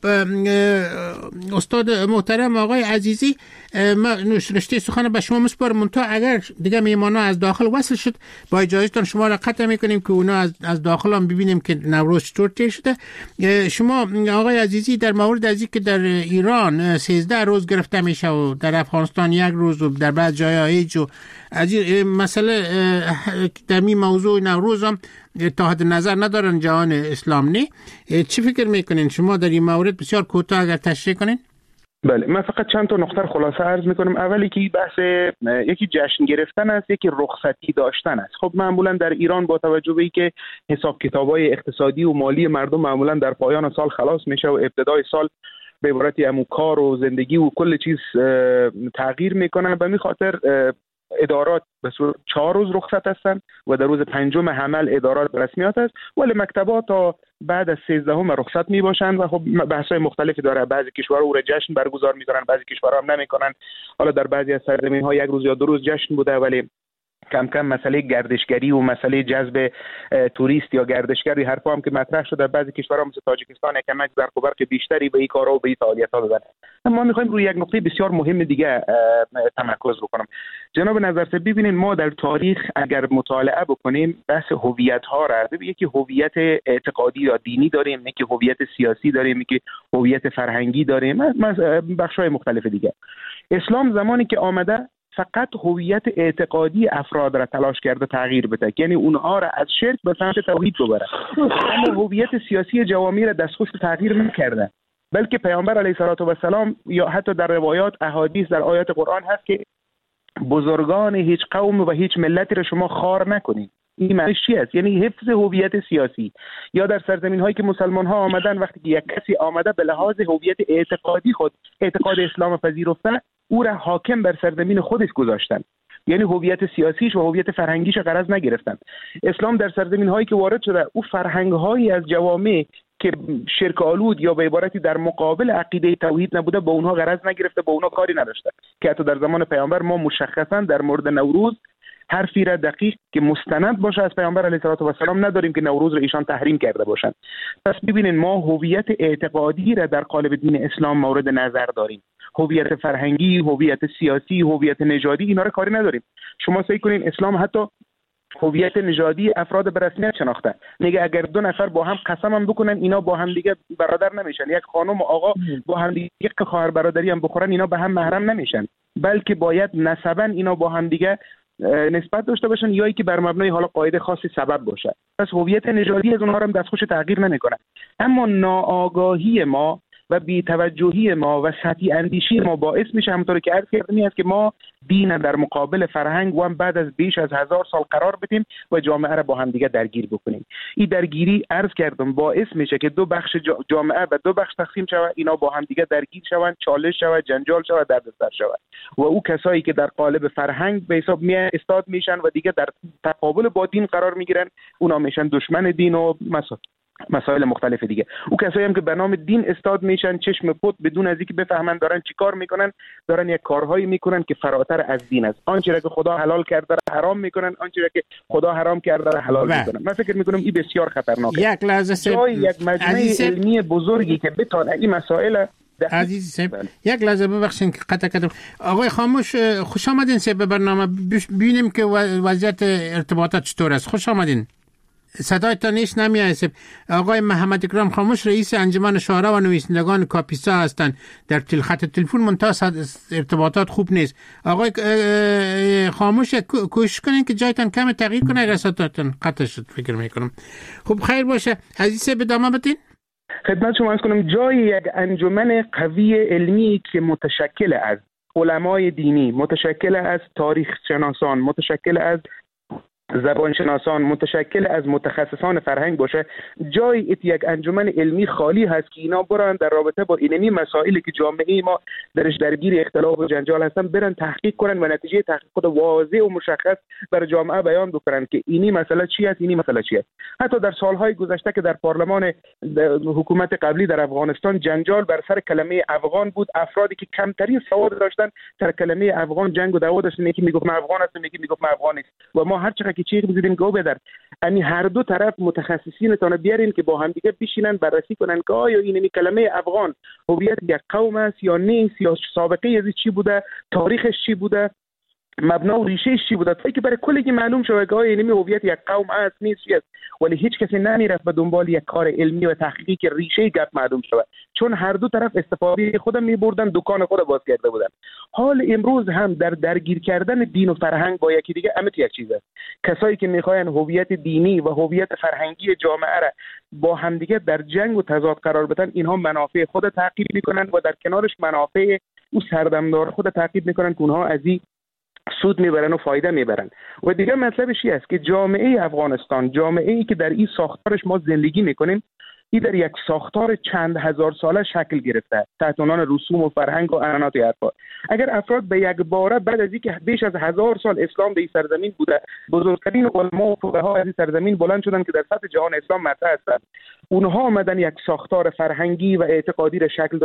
استاد محترم آقای عزیزی، ما رشته سخن به شما مسپارم، منتها اگر دیگه میمانا از داخل وصل شد با اجازهتون شما را قطع میکنیم که اونا از داخل هم ببینیم که نوروز چطور طی شده. شما آقای عزیزی در مورد از اینکه در ایران 13 روز گرفته میشه و در افغانستان 1 روز و در بعض جاها هیچ، و از این مسئله در این موضوع نوروز هم اتحاد نظر ندارن جهان اسلام نه، چی فکر میکنین شما در این مورد؟ بسیار کوتاه اگر تشریح کنین. بله، من فقط چند تا نکته خلاصه عرض میکنم. اولی که بحث یکی جشن گرفتن است، یکی رخصتی داشتن است. خب معمولا در ایران با توجه به اینکه حساب کتابای اقتصادی و مالی مردم معمولا در پایان سال خلاص میشه و ابتدای سال به عبارتی همون کار و زندگی و کل چیز تغییر میکنه، به این خاطر ادارات به صورت 4 روز رخصت هستند و در روز 5 حمل ادارات رسمیات است، ولی مکتبات تا بعد از 13 رخصت می باشند و خب بحث‌های مختلفی داره. بعضی کشورها او را جشن برگزار میکنن، بعضی کشورها هم نمیکنن. حالا در بعضی از سرزمین‌ها 1 روز یا 2 روز جشن بوده، ولی کم کم مسئله گردشگری و مسئله جذب توریست یا گردشگری حرفا هم که مطرح شده در بعضی کشورها مثل تاجیکستان کمک ظرف و برق بیشتری به این کارا و به این فعالیت‌ها بزنه. ما می‌خوایم روی یک نکته بسیار مهم دیگه تمرکز بکنم. جناب نظرسه ببینید ما در تاریخ اگر مطالعه بکنیم بحث هویت‌ها را یکی هویت اعتقادی یا دینی داریم، یکی هویت سیاسی داریم، یکی هویت فرهنگی داریم، بخش‌های مختلف دیگه. اسلام زمانی که آمده فقط هویت اعتقادی افراد را تلاش کرده تغییر بده، یعنی اونها را از شرک به سمت توحید ببره، اما هویت سیاسی جوامع را دستخوش تغییر نکرده. بلکه پیامبر علیه السلام یا حتی در روایات احادیث در آیات قرآن هست که بزرگان هیچ قوم و هیچ ملتی را شما خوار نکنید. این معنیش چی است؟ یعنی حفظ هویت سیاسی. یا در سرزمین هایی که مسلمان ها آمدن، وقتی که یک کسی آمده به لحاظ هویت اعتقادی خود اعتقاد اسلام پذیرفته، او را حاکم بر سرزمین خودش گذاشتن، یعنی هویت سیاسیش و هویت فرهنگیش را غرض نگرفتن. اسلام در سرزمین هایی که وارد شده، او فرهنگ هایی از جوامع که شرک آلود یا به عبارتی در مقابل عقیده توحید نبوده با اونها غرض نگرفته، با اونها کاری نداشته. که حتی در زمان پیامبر ما مشخصا در مورد نوروز حرفی را دقیق که مستند باشه از پیامبر علیه السلام نداریم که نوروز را ایشان تحریم کرده باشند. پس ببینید ما هویت اعتقادی را در قالب دین اسلام مورد نظر داریم، هویت فرهنگی، هویت سیاسی، هویت نژادی اینا را کاری نداریم. شما سعی کنین اسلام حتی هویت نژادی افراد به رسمیت شناخته، میگه اگر دو نفر با هم قسم هم بکنن اینا با هم دیگه برادر نمیشن، یک خانم و آقا با هم دیگه خواهر برادری هم بخورن اینا به هم محرم نمیشن، بلکه باید نسبا اینا با هم دیگه نسبت داشته باشن یا که بر مبنای حالا قاعده خاصی سبب باشه. پس هویت نژادی از اونها هم دستخوش تغییر نمیکنه. اما ناآگاهی ما و بی‌توجهی ما و سطحی اندیشی ما باعث میشه همونطور که عرض کردم است که ما دین در مقابل فرهنگ و هم بعد از بیش از 1000 سال قرار بدیم و جامعه را با هم دیگه درگیر بکنیم. این درگیری عرض کردم باعث میشه که دو بخش جامعه و دو بخش تقسیم شود، اینا با هم دیگه درگیر شوند، چالش شود، جنجال شود، دردسر شود و او کسایی که در قالب فرهنگ به حساب استاد میشن و دیگه در تقابل با دین قرار میگیرن، اونا میشن دشمن دین و مسائل مختلف دیگه. او کسایی هم که به نام دین استاد میشن چشم پوت بدون از اینکه بفهمن دارن چیکار میکنن، دارن یک کارهایی میکنن که فراتر از دین است. آنچه را که خدا حلال کرده را حرام میکنن، آنچه را که خدا حرام کرده را حلال میکنن. من فکر میکنم این بسیار خطرناکه. یک لحظه یک مجمع علمی بزرگی که بتونه این مسائل عزیز صاحب یک لحظه ببخشید که قطع کردم. آقای خاموش خوش آمدین صاحب به برنامه. ببینیم که وضعیت ارتباطات چطور است. خوش آمدین. صدایتان نیست نمیاد. آقای محمد اکرام خاموش رئیس انجمن شعرا و نویسندگان کاپیسا هستند. در خط تلفن منتها ارتباطات خوب نیست. آقای خاموش کوشش کنین که جایتان کم تغییر کنه اگر صدایتان قطع شد فکر میکنم. خب خیر باشه. عزیز به ادامه بدین. خدمت شما عرض کنم جای یک انجمن قوی علمی که متشکل از علمای دینی، متشکل از تاریخ شناسان، متشکل از زبان شناسان، متشکل از متخصصان فرهنگ باشه، جای یک انجمن علمی خالی هست که اینا برن در رابطه با اینمی مسائلی که جامعه ما درش درگیر اختلاف و جنجال هستن برن تحقیق کنن و نتیجه تحقیق خود واضح و مشخص برای جامعه بیان بکنن که اینی مسئله چی است، اینی مسئله چی است. حتی در سالهای گذشته که در پارلمان حکومت قبلی در افغانستان جنجال بر سر کلمه افغان بود، افرادی که کمترین سواد داشتن سر کلمه افغان جنگ و دعوا داشتن، یکی میگفت من افغان هستم، یکی میگفت من افغان نیست. و ما هر چقدر که چیزی بزنیم گو بدر یعنی هر دو طرف متخصصین تون بیارین که با هم دیگه بشینن بررسی کنن که آیا این کلمه افغان هویت یک قوم است یا نیست، یا سابقه از چی بوده، تاریخش چی بوده، مبنا و ریشهش چی بوده، تا که برای کلی معلوم شود که آیا این هویت یک قوم است نیست چی است. ولی هیچ کسی نمیرفت به دنبال یک کار علمی و تحقیقی که ریشه گپ معلوم شود، چون هر دو طرف استفاده خودم می‌بردن، دکان خود باز کرده بودن. حال امروز هم در درگیر کردن دین و فرهنگ با یکی دیگه امت یک چیز است. کسایی که می‌خواین هویت دینی و هویت فرهنگی جامعه را با همدیگه در جنگ و تضاد قرار بدن، اینها منافع خود تعقیب می‌کنن و در کنارش منافع او سردمدار خود تعقیب می‌کنن که اونها از این سود میبرن و فایده میبرن. و دیگه مطلبش این است که جامعه افغانستان، جامعه‌ای که در این ساختارش ما زندگی میکنیم، این در یک ساختار چند هزار ساله شکل گرفته تحت عنوان رسوم و فرهنگ و عنعنات و حرفا. اگر افراد به یک باره بعد از اینکه بیش از 1000 سال اسلام به این سرزمین بوده، بزرگترین علما و فقها از این سرزمین بلند شدن که در سطح جهان اسلام مطرح هستند، اونها آمدن یک ساختار فرهنگی و اعتقادی را شکل دادن،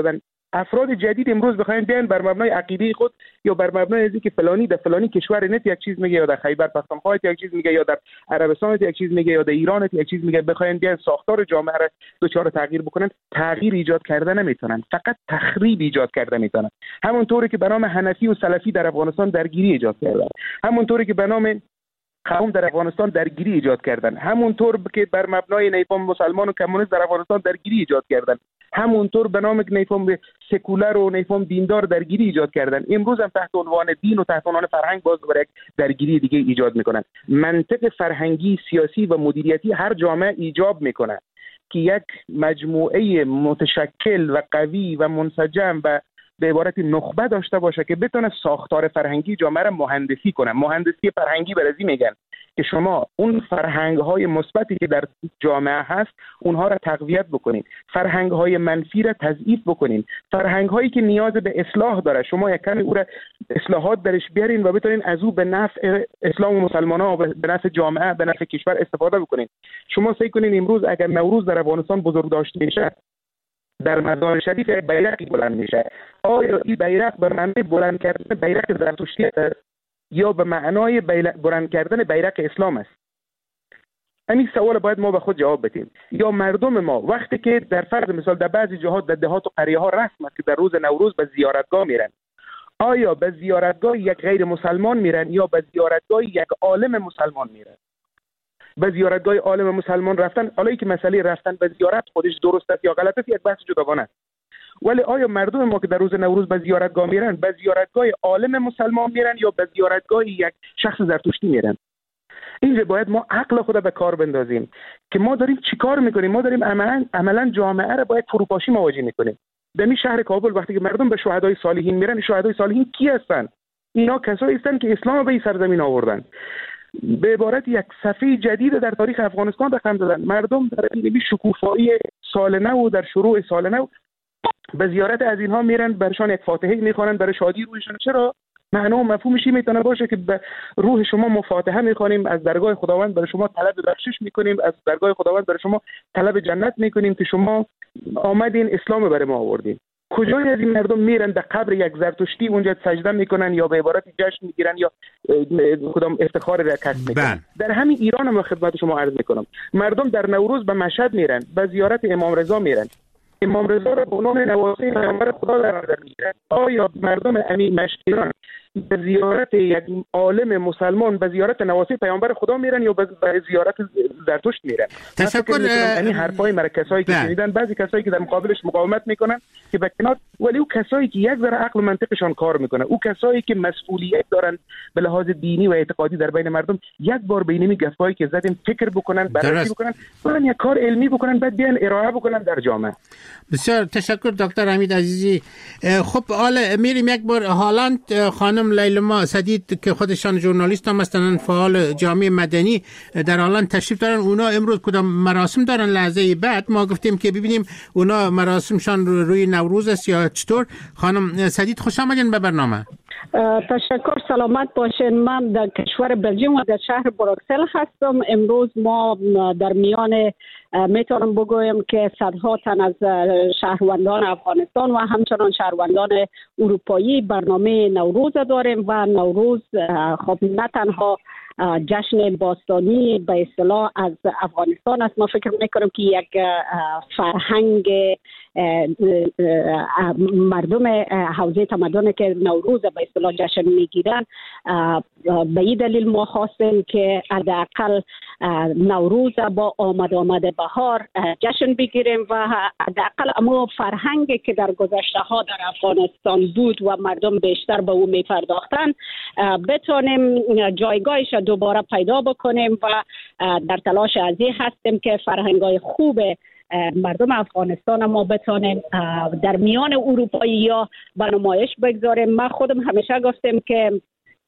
افراد جدید امروز بخواین بیان بر مبنای عقیده خود یا بر مبنای اینکه فلانی در فلانی کشور نت یک چیز میگه یا در خیبر پختونخوا یک چیز میگه یا در عربستان یک چیز میگه یا در ایران یک چیز میگه، بخواین بیان ساختار جامعه را دچار تغییر بکنن، تغییر ایجاد کرده نمیتونن، فقط تخریب ایجاد کرده میتونن. همونطوری که به نام حنفی و سلفی در افغانستان درگیری ایجاد کردن، همونطوری که به نام قوم در افغانستان درگیری ایجاد کردن، همونطور که بر مبنای نیفام مسلمان و کمونیست در افغانستان درگیری ایجاد کردن، همونطور به نام نیفام سکولر و نیفام دیندار درگیری ایجاد کردن، امروز هم تحت عنوان دین و تحت عنوان فرهنگ باز دوباره یک درگیری دیگه ایجاد میکنن. منطق فرهنگی، سیاسی و مدیریتی هر جامعه ایجاب میکنه که یک مجموعه متشکل و قوی و منسجم و به عبارت نخبه داشته باشه که بتونه ساختار فرهنگی جامعه را مهندسی کنه. مهندسی فرهنگی برازی میگن که شما اون فرهنگ‌های مثبتی که در جامعه هست اونها را تقویت بکنین، فرهنگ‌های منفی را تضعیف بکنین، فرهنگ‌هایی که نیاز به اصلاح داره شما یک کمی او را اصلاحات درش بیارین و بتونین از او به نفع اسلام و مسلمان‌ها و به نفع جامعه، به نفع کشور استفاده بکنین. شما سعی کنین امروز اگر نوروز در افغانستان بزرگ داشته میشه، در مزار شریف بیرقی بلند میشه، آیا این بیرق به معنی بلند کردن بیرق زرتشتی است یا به معنای بلند کردن بیرق اسلام است؟ همین سوال باید ما به خود جواب بدیم. یا مردم ما وقتی که در فرض مثال در بعضی جهات در دهات و قریه ها رسم است که در روز نوروز به زیارتگاه میرن، آیا به زیارتگاه یک غیر مسلمان میرن یا به زیارتگاه یک عالم مسلمان میرن؟ به زیارتگاه عالم مسلمان رفتن، حالا که مسئله رفتن به زیارت خودش درست است یا غلط است یک بحث جداگانه است، ولی آیا مردم ما که در روز نوروز به زیارتگاه میرن به زیارتگاه عالم مسلمان میرن یا به زیارتگاه یک شخص زرتشتی میرن؟ اینجا باید ما عقل خود به کار بندازیم که ما داریم چیکار میکنیم. ما داریم عملا جامعه را باید فروپاشی مواجه میکنیم. در این شهر کابل وقتی که مردم به شهدای صالحین میرن، شهدای صالحین کی هستن؟ اینا کسایی هستن که اسلام به این سرزمین آوردن. به عبارت یک صفحه جدید در تاریخ افغانستان رقم زدن. مردم در این شکوفایی سال نو و در شروع سال نو به زیارت از اینها میرن، برشان یک فاتحه میخوانن برای شادی روحشون. چرا؟ معنا و مفهومش میتونه باشه که به روح شما مفاتحه میخوانیم، از درگاه خداوند برای شما طلب بخشش میکنیم، از درگاه خداوند برای شما طلب جنت میکنیم که شما آمدین اسلام برای ما آوردین. کجای از این مردم میرن در قبر یک زرتشتی اونجا سجده میکنن یا به عبارت جشن میگیرن یا کدام افتخار را کسب میکنن؟ در همین ایران هم خدمت شما عرض میکنم مردم در نوروز به مشهد میرن، به زیارت امام رضا میرن، امام رضا را به عنوان نواسه پیامبر خدا در نظر میگیرن. آیا مردم امین مشکیران به زیارت یک عالم مسلمان به زیارت نواسه پیامبر خدا میرن یا به زیارت زرتشت میرن؟ تشکر. یعنی حرفای مرا کسایی که شنیدن، بعضی کسایی که در مقابلش مقاومت میکنن که به کنار، ولی او کسایی که یک ذره عقل و منطقشان کار میکنه، او کسایی که مسئولیت دارن به لحاظ دینی و اعتقادی در بین مردم، یک بار به این گپایی که زدیم فکر بکنن، بررسی بکنن، برن یک کار علمی بکنن، بعد بیان ارائه بکنن در جامعه. بسیار تشکر دکتر حمید عزیزی. خب حالا میریم یک بار هالند. خانم لیلما سدید که خودشان ژورنالیست هم هستن، فعال جامعه مدنی در هالند تشریف دارن. اونا امروز کدام مراسم دارن؟ لحظه بعد ما گفتیم که ببینیم اونا مراسمشان روی نوروز است یا چطور. خانم سدید خوش آمدین به برنامه. تشکر، سلامت باشین. من در کشور بلژیم و در شهر بروکسل هستم. امروز ما در میان میتونم بگویم که صدها تن از شهروندان افغانستان و همچنان شهروندان اروپایی برنامه نوروز داریم و نوروز خب نه تنها جشن باستانی به اصطلاح از افغانستان است. ما فکر میکنم که یک فرهنگ مردم حوزه تمدن که نوروز به اصطلاح جشن میگیرن. به این دلیل ما خواستیم که حداقل نوروز با آمد بهار جشن بگیریم و حداقل اما فرهنگی که در گذشته ها در افغانستان بود و مردم بیشتر به او میپرداختن بتونیم جایگاهش دوباره پیدا بکنیم و در تلاش از این هستیم که فرهنگ‌های خوب مردم افغانستان ما بتونیم در میان اروپایی ها به نمایش بگذاریم. من خودم همیشه گفتم که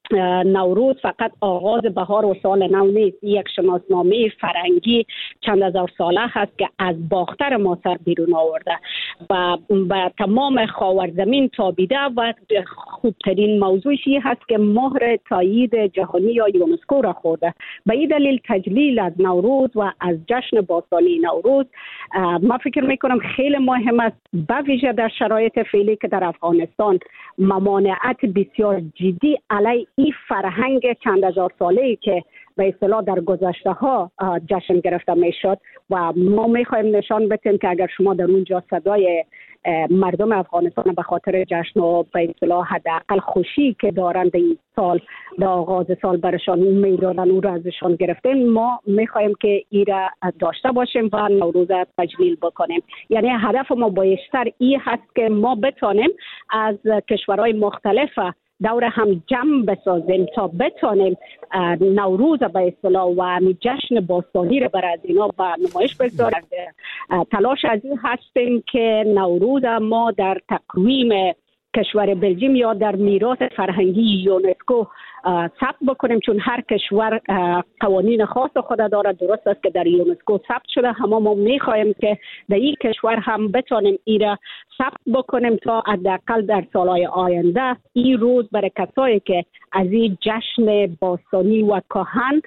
نوروز فقط آغاز بهار و سال نو نیست، یک شناسنامه فرهنگی چند هزار ساله هست که از باختر ما سر بیرون آورده و به تمام خاورزمین تابیده و خوبترین موضوعی هست که مهر تایید جهانی یا یونسکو را خورده. به این دلیل تجلیل از نوروز و از جشن باستانی نوروز ما فکر میکنم خیلی مهم است، به ویژه در شرایط فعلی که در افغانستان ممانعت بسیار جدی علیه این فرهنگ چند هزار ساله‌ای که به اصطلاح در گذشته ها جشن گرفته میشد و ما میخوایم نشان بدیم که اگر شما در اونجا صدای مردم افغانستان به خاطر جشن و به اصطلاح حداقل خوشی که دارند این سال در آغاز سال برشان میدادن او را ازشان گرفتیم، ما میخوایم که این را داشته باشیم و نوروز تجلیل بکنیم. یعنی هدف ما بیشتر این هست که ما بتانیم از کشورهای مختلف دور هم جمع بسازیم تا بتانیم نوروز به اصطلاح و جشن باستانی را بر از اینا به نمایش بگذاریم. تلاش از این هستیم که نوروز ما در تقویم کشور بلژیم یا در میراث فرهنگی یونسکو ثبت بکنیم، چون هر کشور قوانین خاص خود داره. درست است که در یونسکو ثبت شده، اما ما میخواهیم که در این کشور هم بتانیم این را ثبت بکنیم تا حداقل در سالهای آینده این روز برای کسایی که از این جشن باستانی و کهن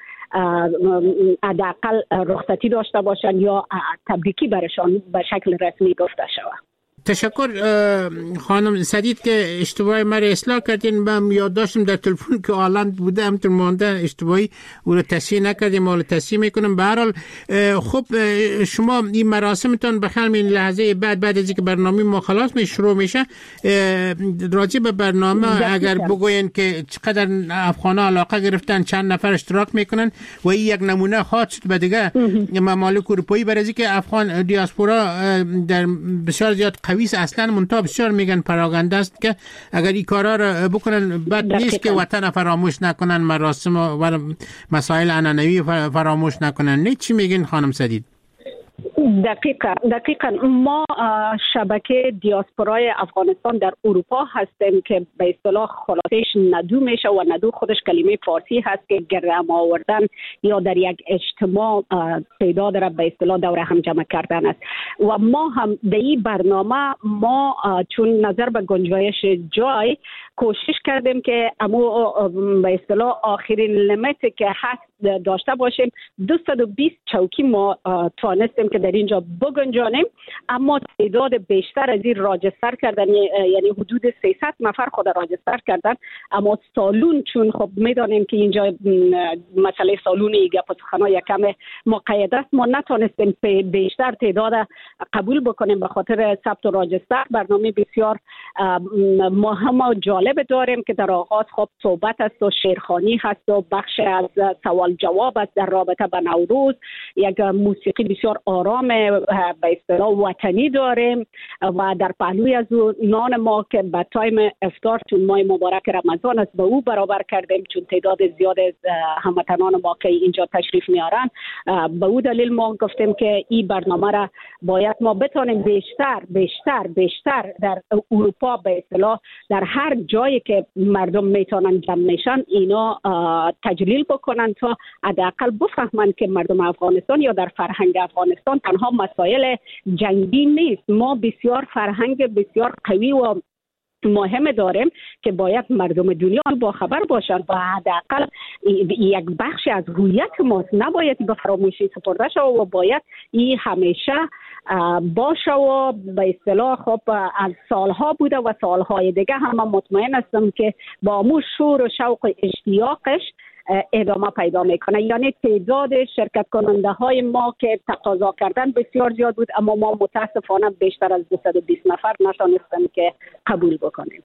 حداقل رخصتی داشته باشند یا تبریکی برشان به شکل رسمی گفته شود. تشکر خانم سدید که اشتباهی مرا اصلاح کردین. من یاد داشتم در تلفن که آلند بوده همطور مانده اشتباهی او رو تصحیح نکردیم، حالا تصحیح میکنم. به هر حال خب شما این مراسمتون بخیر این لحظه بعد از اینکه برنامه ما خلاص شروع میشه راجع به برنامه اگر بگوین که چقدر افغانا علاقه گرفتن، چند نفر اشتراک میکنن و این یک نمونه خاص شد به دیگه ممالک اروپایی، برای اینکه افغان دیاسپورا در بسیار زیاد قوی اصلا منتها بسیار میگن پراگنده است که اگر این کارا را بکنن بد نیست که وطن فراموش نکنن، مراسم و مسائل عنعنوی فراموش نکنن. نه چی میگین خانم سدید؟ دقیقاً ما شبکه دیاسپورای افغانستان در اروپا هستیم که به اصطلاح خلاصش ندو میشه و ندو خودش کلمه فارسی هست که گرم آوردن یا در یک اجتماع تعداد را به اصطلاح دور هم جمع کردن است. و ما هم در این برنامه ما چون نظر به گنجایش جای کوشش کردیم که امو به اصطلاح آخرین لیمیتی که هست داشته باشیم. 220 چوکی ما توانستیم که در اینجا بگنجانیم، اما تعداد بیشتر از این راجستر کردن، یعنی حدود 300 نفر خود راجستر کردن. اما سالون چون خب میدانیم که اینجا مسئله سالون گپ و سخن‌ها یکم مقید است، ما نتونستیم بیشتر تعداد قبول بکنیم به خاطر ثبت و راجستر. برنامه بسیار مهم و جالب داریم که در آغاز خب صحبت است و شعرخوانی هست و بخش از سوال جواب است در رابطه با نوروز. یک موسیقی بسیار آرام به اصطلاح وطنی داریم و در پهلوی از نان ما که به تایم افطار چون ماه مبارک رمضان است به او برابر کردیم، چون تعداد زیاد از هموطنان ما که اینجا تشریف میارن، به او دلیل ما گفتیم که این برنامه را باید ما بتونیم بیشتر در اروپا به اصطلاح در هر جایی که مردم میتونن جمع میشن اینا تجلیل بکنن تا حداقل بفهمن که مردم افغانستان یا در فرهنگ افغانستان تنها مسائل جنگی نیست. ما بسیار فرهنگ بسیار قوی و مهم داریم که باید مردم دنیا با خبر باشند و حداقل یک بخش از هویت ماست، نباید به فراموشی سپرده شود و باید این همیشه باشه و به اصطلاح خب از سالها بوده و سالهای دیگه هم من مطمئن هستم که با امو شور و شوق و اشتیاقش ادامه پیدا میکنه. یعنی تعداد شرکت کننده های ما که تقاضا کردن بسیار زیاد بود، اما ما متاسفانه بیشتر از 220 نفر نتونستیم که قبول بکنیم.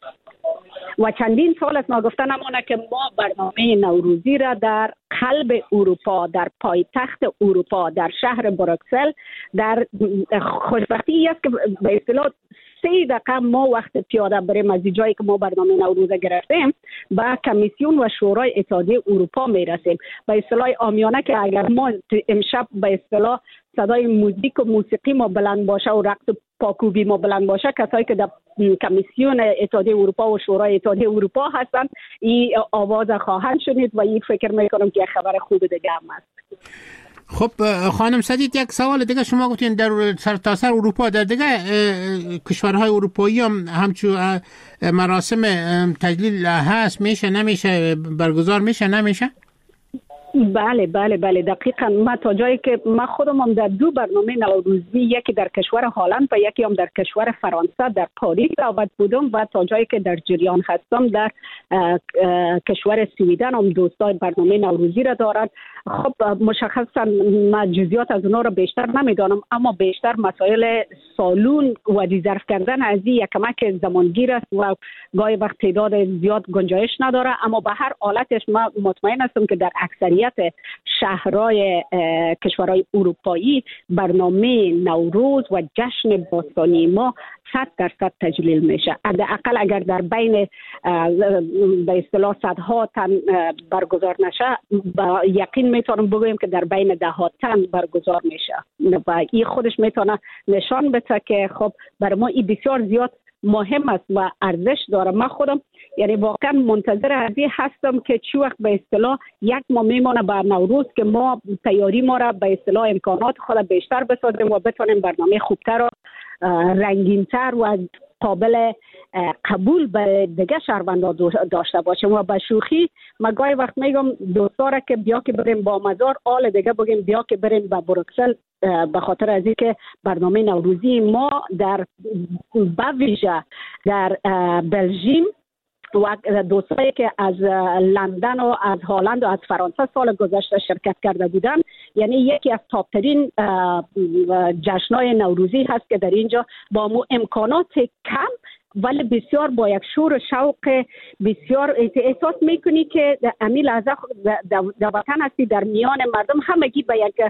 و چندین سال است ما گفتن نمونه که ما برنامه نوروزی را در قلب اروپا، در پایتخت اروپا، در شهر بروکسل، در خوشبختی است که به اصطلاح 3 دقیقه ما وقت پیاده بریم از جایی که ما برنامه نوروز گرفتیم با کمیسیون و شورای اتحادیه اروپا میرسیم. به اصطلاح عامیانه که اگر ما امشب به اصطلاح صدای موزیک و موسیقی ما بلند باشه و رقص و پاکوبی ما بلند باشه، کسایی که در کمیسیون اتحادیه اروپا و شورای اتحادیه اروپا هستند این آواز خواهند شنید و این فکر میکنم که خبر خوب دیگه هم است. خب خانم سدید، یک سوال دیگه، شما گفتین در سرتاسر اروپا، در دیگه کشورهای اروپایی هم همچون مراسم تجلیل هست، میشه نمیشه، برگزار میشه نمیشه؟ بله دقیقاً. من تا جایی که من خودم هم در 2 برنامه نوروزی، یکی در کشور هلند و یکی هم در کشور فرانسه در پاریس دعوت بودم و تا جایی که در جریان هستم در کشور سویدن هم دوستای برنامه نوروزی را دارند. خب مشخصا من جزئیات از اونها را بیشتر نمیدانم، اما بیشتر مسائل سالون و ریزرو کردن از این یک کمک زمانگیر است و گاهی وقت تعداد زیاد گنجایش نداره. اما به هر حالتش من مطمئن هستم که در اکثریت شهرهای کشورهای اروپایی برنامه نوروز و جشن باستانی ما 100% تجلیل میشه. حداقل اگر در بین به اصطلاح صدها تن برگزار نشه، با یقین میتونم بگویم که در بین 10 تن برگزار میشه و این خودش میتونه نشان بده که خب برای ما این بسیار زیاد مهم است و ارزش داره. من خودم یعنی واقعا منتظر از این هستم که چی وقت به اصطلاح یک ماه میمونه بر نوروز که ما تیاری ما را به اصطلاح امکانات خود بیشتر بسازیم و بتونیم برنامه خوبتر و رنگینتر و قابل قبول به دیگه شهروندان داشته باشیم. و به شوخی من گاهی وقت میگم دوستا را که بیا که بریم با مزار، آل دیگه بگیم بیا که بریم به بروکسل، به خاطر از اینکه برنامه نوروزی ما در بویژه در بلژیم و دوستایی که از لندن و از هلند و از فرانسه سال گذشته شرکت کرده بودن، یعنی یکی از تاپترین جشن‌های نوروزی هست که در اینجا با امکانات کم ولی بسیار با یک شور و شوق بسیار احساس میکنی که امی لحظه در وطن هستی، در میان مردم همگی به یک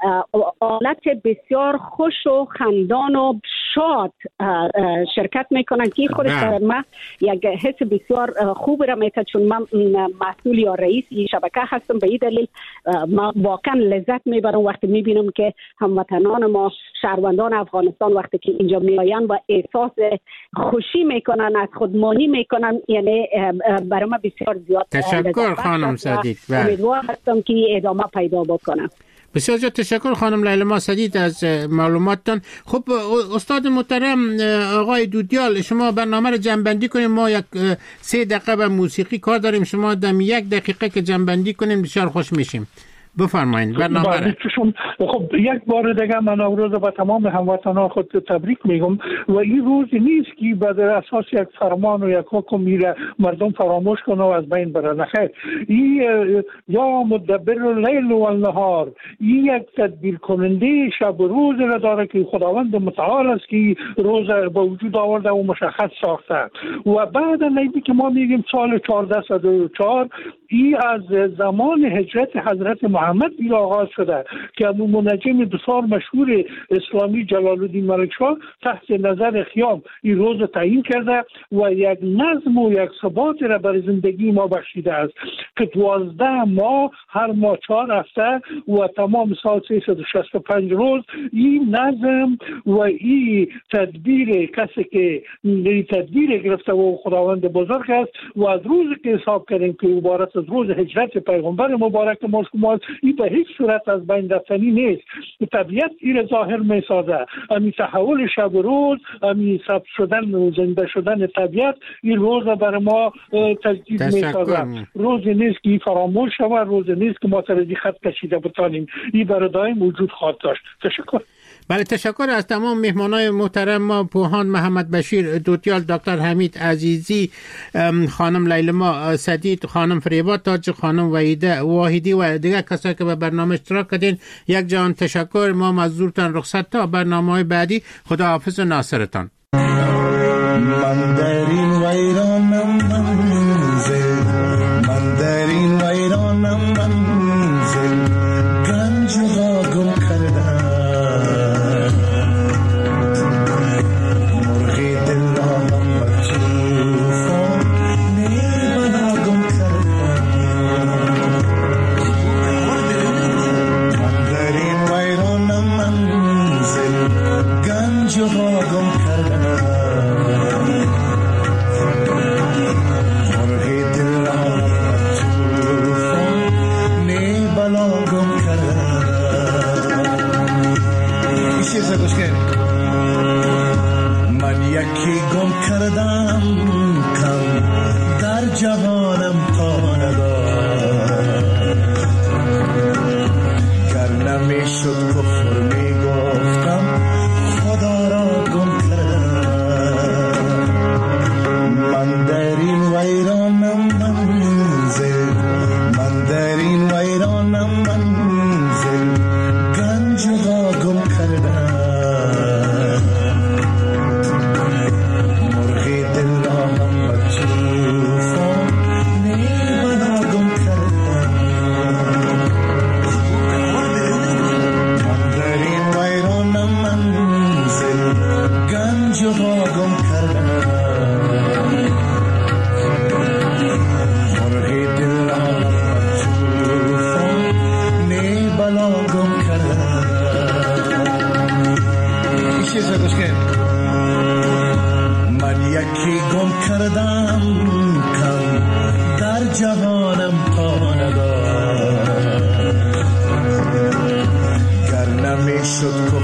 حالت بسیار خوش و خندان و شاد شرکت میکنن که خودش برای من یک حس بسیار خوب را میده، چون من مسئول یا رئیس این شبکه هستم. به این دلیل من واقعا لذت میبرم وقتی میبینم که هموطنان ما، شهروندان افغانستان وقتی که اینجا میآیند و احساس خوشی میکنن، از خودمانی میکنن، یعنی برای من بسیار زیاد. تشکر خانم سدید. امیدوار هستم که ادامه پیدا بکنه. بسیار زیاد تشکر خانم لیلما سدید از معلوماتتان. خب استاد محترم آقای دودیال، شما برنامه رو جمع‌بندی کنیم. ما یک 3 دقیقه به موسیقی کار داریم، شما دم 1 دقیقه که جمع‌بندی کنیم بسیار خوش میشیم. بفرمایید برنامه. خب یک بار دیگه من نوروز با تمام هموطنان خود تبریک میگم و این روز نیست که بر اساس یک فرمان و یک حکم میره مردم فراموش کنه و از بین بره. نخیر، این یا مدبر اللیل و النهار، این یک تدبیر کننده شب و روز را داره که خداوند متعال است که روز با وجود آورده و مشخص ساخته. و بعد نیدی که ما میگیم سال 1404 این از زمان هجرت حضرت محمد این آغاز شده که ابو منجم بسیار مشهور اسلامی جلال الدین ملکشاه تحت نظر خیام این روز تعیین کرده و یک نظم و یک ثبات را برای زندگی ما بخشیده است که 12 ماه هر ماه 4 هفته و تمام سال 365 روز این نظم و این تدبیر کسی که تدبیر گرفته و خداوند بزرگ است. و از روزی که حساب کردیم که عبارت از روز هجرت پیغمبر مبارک ما شما، این به هیچ صورت از بین رفتنی نیست. طبیعت این ظاهر می سازه، امی تحول شب و روز، امی ثبت شدن و زنده شدن طبیعت این روز برای ما تجدید می سازه. روز نیست که فراموش شود، روز نیست که ما سر خط کشیده بتانیم، این برای دائم وجود خواهد داشت. تشکر. بله تشکر از تمام مهمانای محترم ما، پوهان محمد بشیر دودیال، دکتر حمید عزیزی، خانم لیلما سدید، خانم فریبا تاج، خانم وحیده واحدی و دیگر کسایی که به برنامه اشتراک کردین. یک جان تشکر. ما مزدورتان رخصت تا برنامه‌های بعدی. خداحافظ و ناصرتان. من در این ویرانم منزل، من در این ویرانم منزل، گنج را گم کردم، مرغی دل را هم بچوفان نیبنا گم کردم. من در این ویرانم منزل، گنج را گم کم در جهانم تا نداشت گر نمیشد